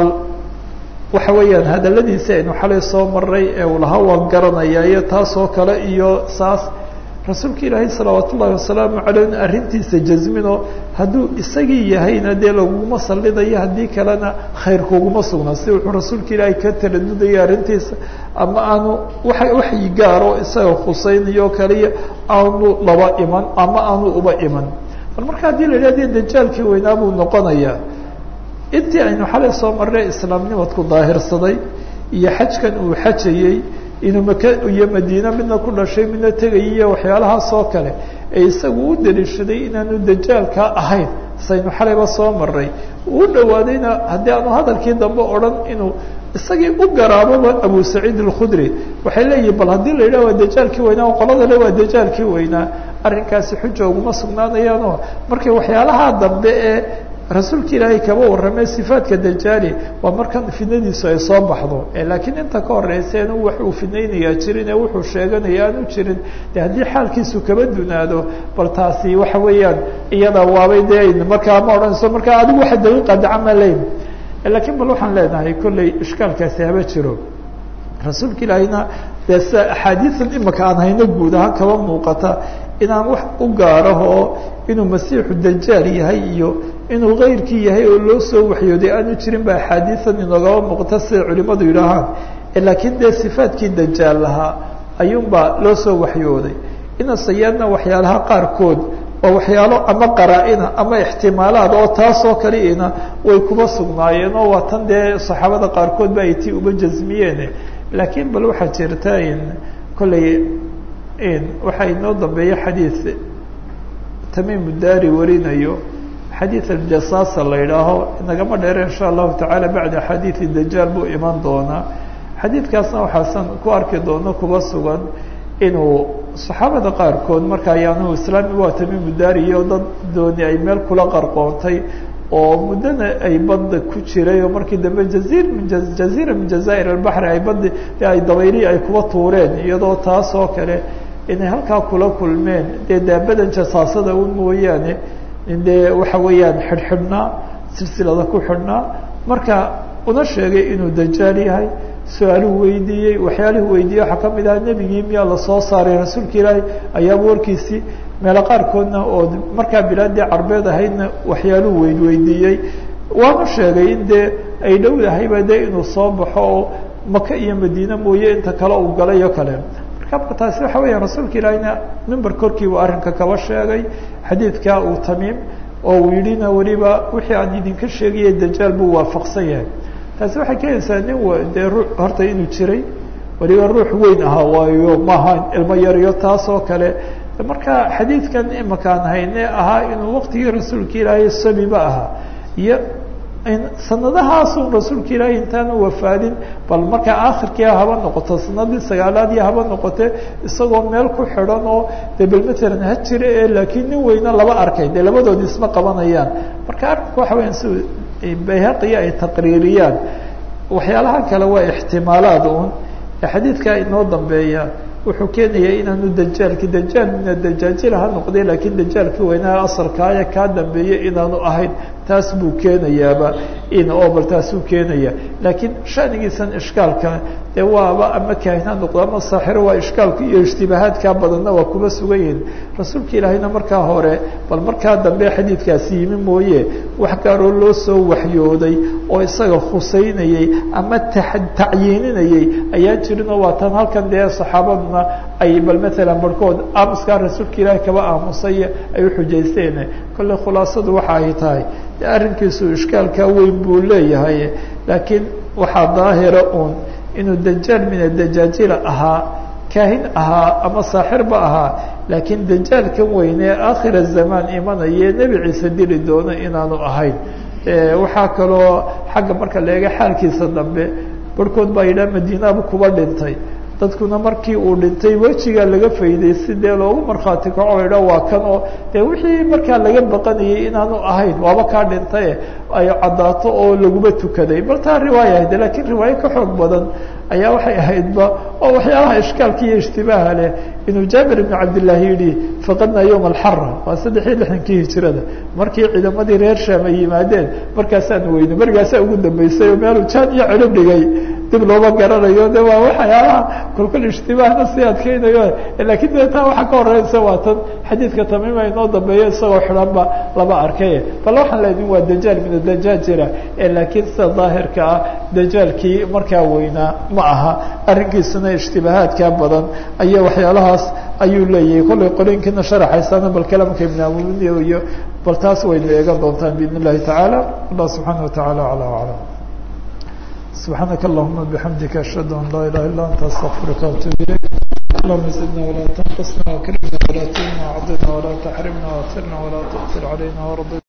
waxa weeyaan hadaladiisi aynu xalay soo maray ee uu lahaa waan garanaya iyo taas oo kale iyo saas rasuulka ilaahay salawaat ullahi wasalaamu caleyh arrintiisa jazmino hadduu isagii yahayna dee laguma sallidayo haddii kalena khayr kuguma sugnaa si wuxuu rasuulka ilaahay ka taladudaya arrintiisa ama aanu waxyi gaaro isaga khusaynayo kaliya aanu laba iman ama aanu uba iman bal marka haddii la yidhah dee dajaalkii weynaa buu noqonayaa intii aynu xalay soo marnay islaamnimadku daahirsaday iyo xajkan uu xajayey inuu maka iyo madiina midna ku dhashay midna tegayay iyo waxyaalahaas oo kale ee isagu u daliishaday inaanu dajaalkaa ahayn saynu xalayba soo maray uu dhawaadayna haddii aanu hadalkii dambe odhan inuu isagii u garaaboba abu saciid alkhudri waxay leeyihin bal haddii la yidhah waa dajaalkii weynaa oo qolada le waa dajaalkii weynaa arrinkaasi xuja uguma sugnaanayaanoo markay waxyaalaha dambe ee rasuulka ilaahay kaba warramay sifaadka dajaali waa markan fidnadiisu ay soo baxdo laakiin inta ka horeysa inu wax uu fidnaynayaa jirin ee wuxuu sheeganaya aanu jirin de haddii xaalkiisu kaba dunaado bal taasi waxa weeyaan iyada waabay dee markaa ma odhanayso markaa adigu waxa daliil qaadaca ma leyn laakiin bal waxaan leenahay kolley ishkaalkaasi haba jiro rasuulka ilaahayna dee sida axaadiisan imaka aan hayno guud ahaan kaba muuqata inaan wax u gaaraho inuu masiixu dajaal yahay iyo inuu kayrkii yahay oo loo soo waxyooday aanu jirin ba axaadiisan inoogaba muuqata siday culimadu yidhaahaan laakiin dee sifaadkii dajaal lahaa ayuunbaa loo soo waxyooday ina sayaadna waxyaalaha qaarkood oo waxyaalo ama qaraa-ina ama ixtimaalaad oo taasoo kaliina way kuba sugnaayeen oo waa tan dee saxaabada qaarkood ba ay tii uba jasmiyeen laakiin bal waxaa jirta kolley waxaa inoo dambeeya xadiid tamiim daari warinayo xadiid aljasaasa la yidhaaho inagama dheere insha allahu tacaala bacda xadiidi dajaal buu iman doonaa xadiidkaasna waxaasan ku arki doono kuba sugan inuu saxaabada qaarkood marka ayaanu islaami waa tamiim daari iyo dad dooni ay meel kula qarqoontay oo muddana ay badda ku jiray oo markii dambe jaziira min jazaa'ir albaxri ay baddi ay dabaylihi ay kuba tuureen iyadoo taas oo kale inay halkaa kula kulmeen dee daabadan jasaasada un mooyaane dee waxa weeyaan xidhxidhnaa silsilada ku xidhnaa marka una sheegay inuu dajaal yahay su-aaluhu weydiiyey waxyaaluhu weydiiyey waxaa kamid aha nebigii miyaa lasoo saaray rasuulka ilaahay ayaaba warkiisii meelo qaarkoodna oo markaa bilaadii carbeed ahaydna waxyaaluhu weydiiyey waanu sheegay in dee ay dhowdahayba dee inuu soo baxo oo maka iyo madiine mooye inta kale uu galay oo kale marka taasi waxa weya rasuulka ilaahayna mimber korkii uu arrinka kaba sheegay xadiidka uu tamiim oo uu yidhina weliba wixii aan idinka sheegaya dajaal buu waafaqsan yahay taasi waxay keenaysaa nin dee horta inuu jiray weliba ruux weyn ahaa waayo maaha ilmo yaryo taas oo kale marka xadiidkan imakaan hayne ahaa inuu waqtigii rasuulka ilaahay sabiba ahaa iyo sanadahaasun rasuulka ilaahay intaanu wafaadin bal markaa aakhirkia haba noqoto sanadii sagaalaad iyo haba noqote isagoo meel ku xidhan oo de bel matalan ha jira ee laakiin nin weyna laba arkay dee labadoodi isma qabanayaan marka arrinku waxa weya si bayhaqiya ay taqriiriyaan waxyaalaha kale waa ixtimaalaad un xadiidkaa inoo dambeeya wuxuu keenayaa inaanu dajaalki dajaal min adajaajila ha noqday laakiin dajaalkii weynaha asalkaaya kaa dambeeya inaanu ahayn taas buu keenayaaba oo bal taasuu keenaya laakiin shanigiisan ishkaalka dee waaba ama kaahin ha noqdo ama saaxiro waa ishkaalku iyo ijtibaahaadkaa badanna waa kuba sugan yihin rasuulka ilaahayna markaa hore bal markaa dambe xadiidkaasi yimi mooye wax gaaroo loo soo waxyooday oo isaga khuseynayey ama tacyiininayey ayaa jirinoo waa tan halkan dee saxaabaduna ay bal matalan barhkood aamuskaa rasuulka ilaahay kaba aamusay ay uxujaysteen kolley khulaasadu waxa ay tahay arrinkiisu ishkaalkaa weyn buu leeyahay laakiin waxaa daahira un inuu dajaal min adajaajila ahaa kaahin ahaa ama saaxirba ahaa laakiin dajaalkan weyne aakhira zamaan imanaye nebi ciise dili doono inaanu ahayn waxaa kaloo xagga marka la eega xaalkiisa dambe barhkood baa yidhaha madiinabu kuba dhintay dadkuna markii uu dhintay wejigaa laga fayday si dee loogu markhaati kaco idha waa kan oo dee wixii markaa laga baqanayay inaanu ahayn waaba kaa dhintaye ay caddaato oo laguma tukaday bal taa riwaaya ahayd lakiin riwaayo ka xoog badan ayaa waxay ahaydba oo waxyaalaha ishkaalka iyo ishtibaaha leh inuu jaabir ibnu cabdillaahi yidhi faqadnaa yowma alxara waa 3 hijirada markii ciidamadii reer shaam ay yimaadeen markaasaanu weynay markaasaa ugu dambeysay oo meeluu jaan iyo cilib dhigay dib looma garanayo de waa waxyaalaha kolkol ishtibaahna si adkeynayo laakiin de taa waxa ka horeysa waa tan xadiidka tamiima inoo dambeeyo isagoo xidhanba laba arkay bal waxaan leedin waa dajaal min adajaajira laakiin sida daahirka ah dajaalkii markaa weynaa ma aha arrinkiisuna ishtibahaadka badan ayaa waxyaalahaas ayuu leeyahay kollay qolinkiina sharaxaysana bal kalaamka ibn abuuniyo iyo bal taas waynu eegan doontaan biidn illahi tacaala allah subxaana watacaala aclaa aclam سبحانك اللهم بحمدك أشهد أن لا إله إلا أنت أستغفرك وأتوب إليك اللهم زدنا ولا تنقصنا وكرمنا ولا تهنا وعضنا ولا تحرمنا واغفرنا ولا تؤثر علينا ورضنا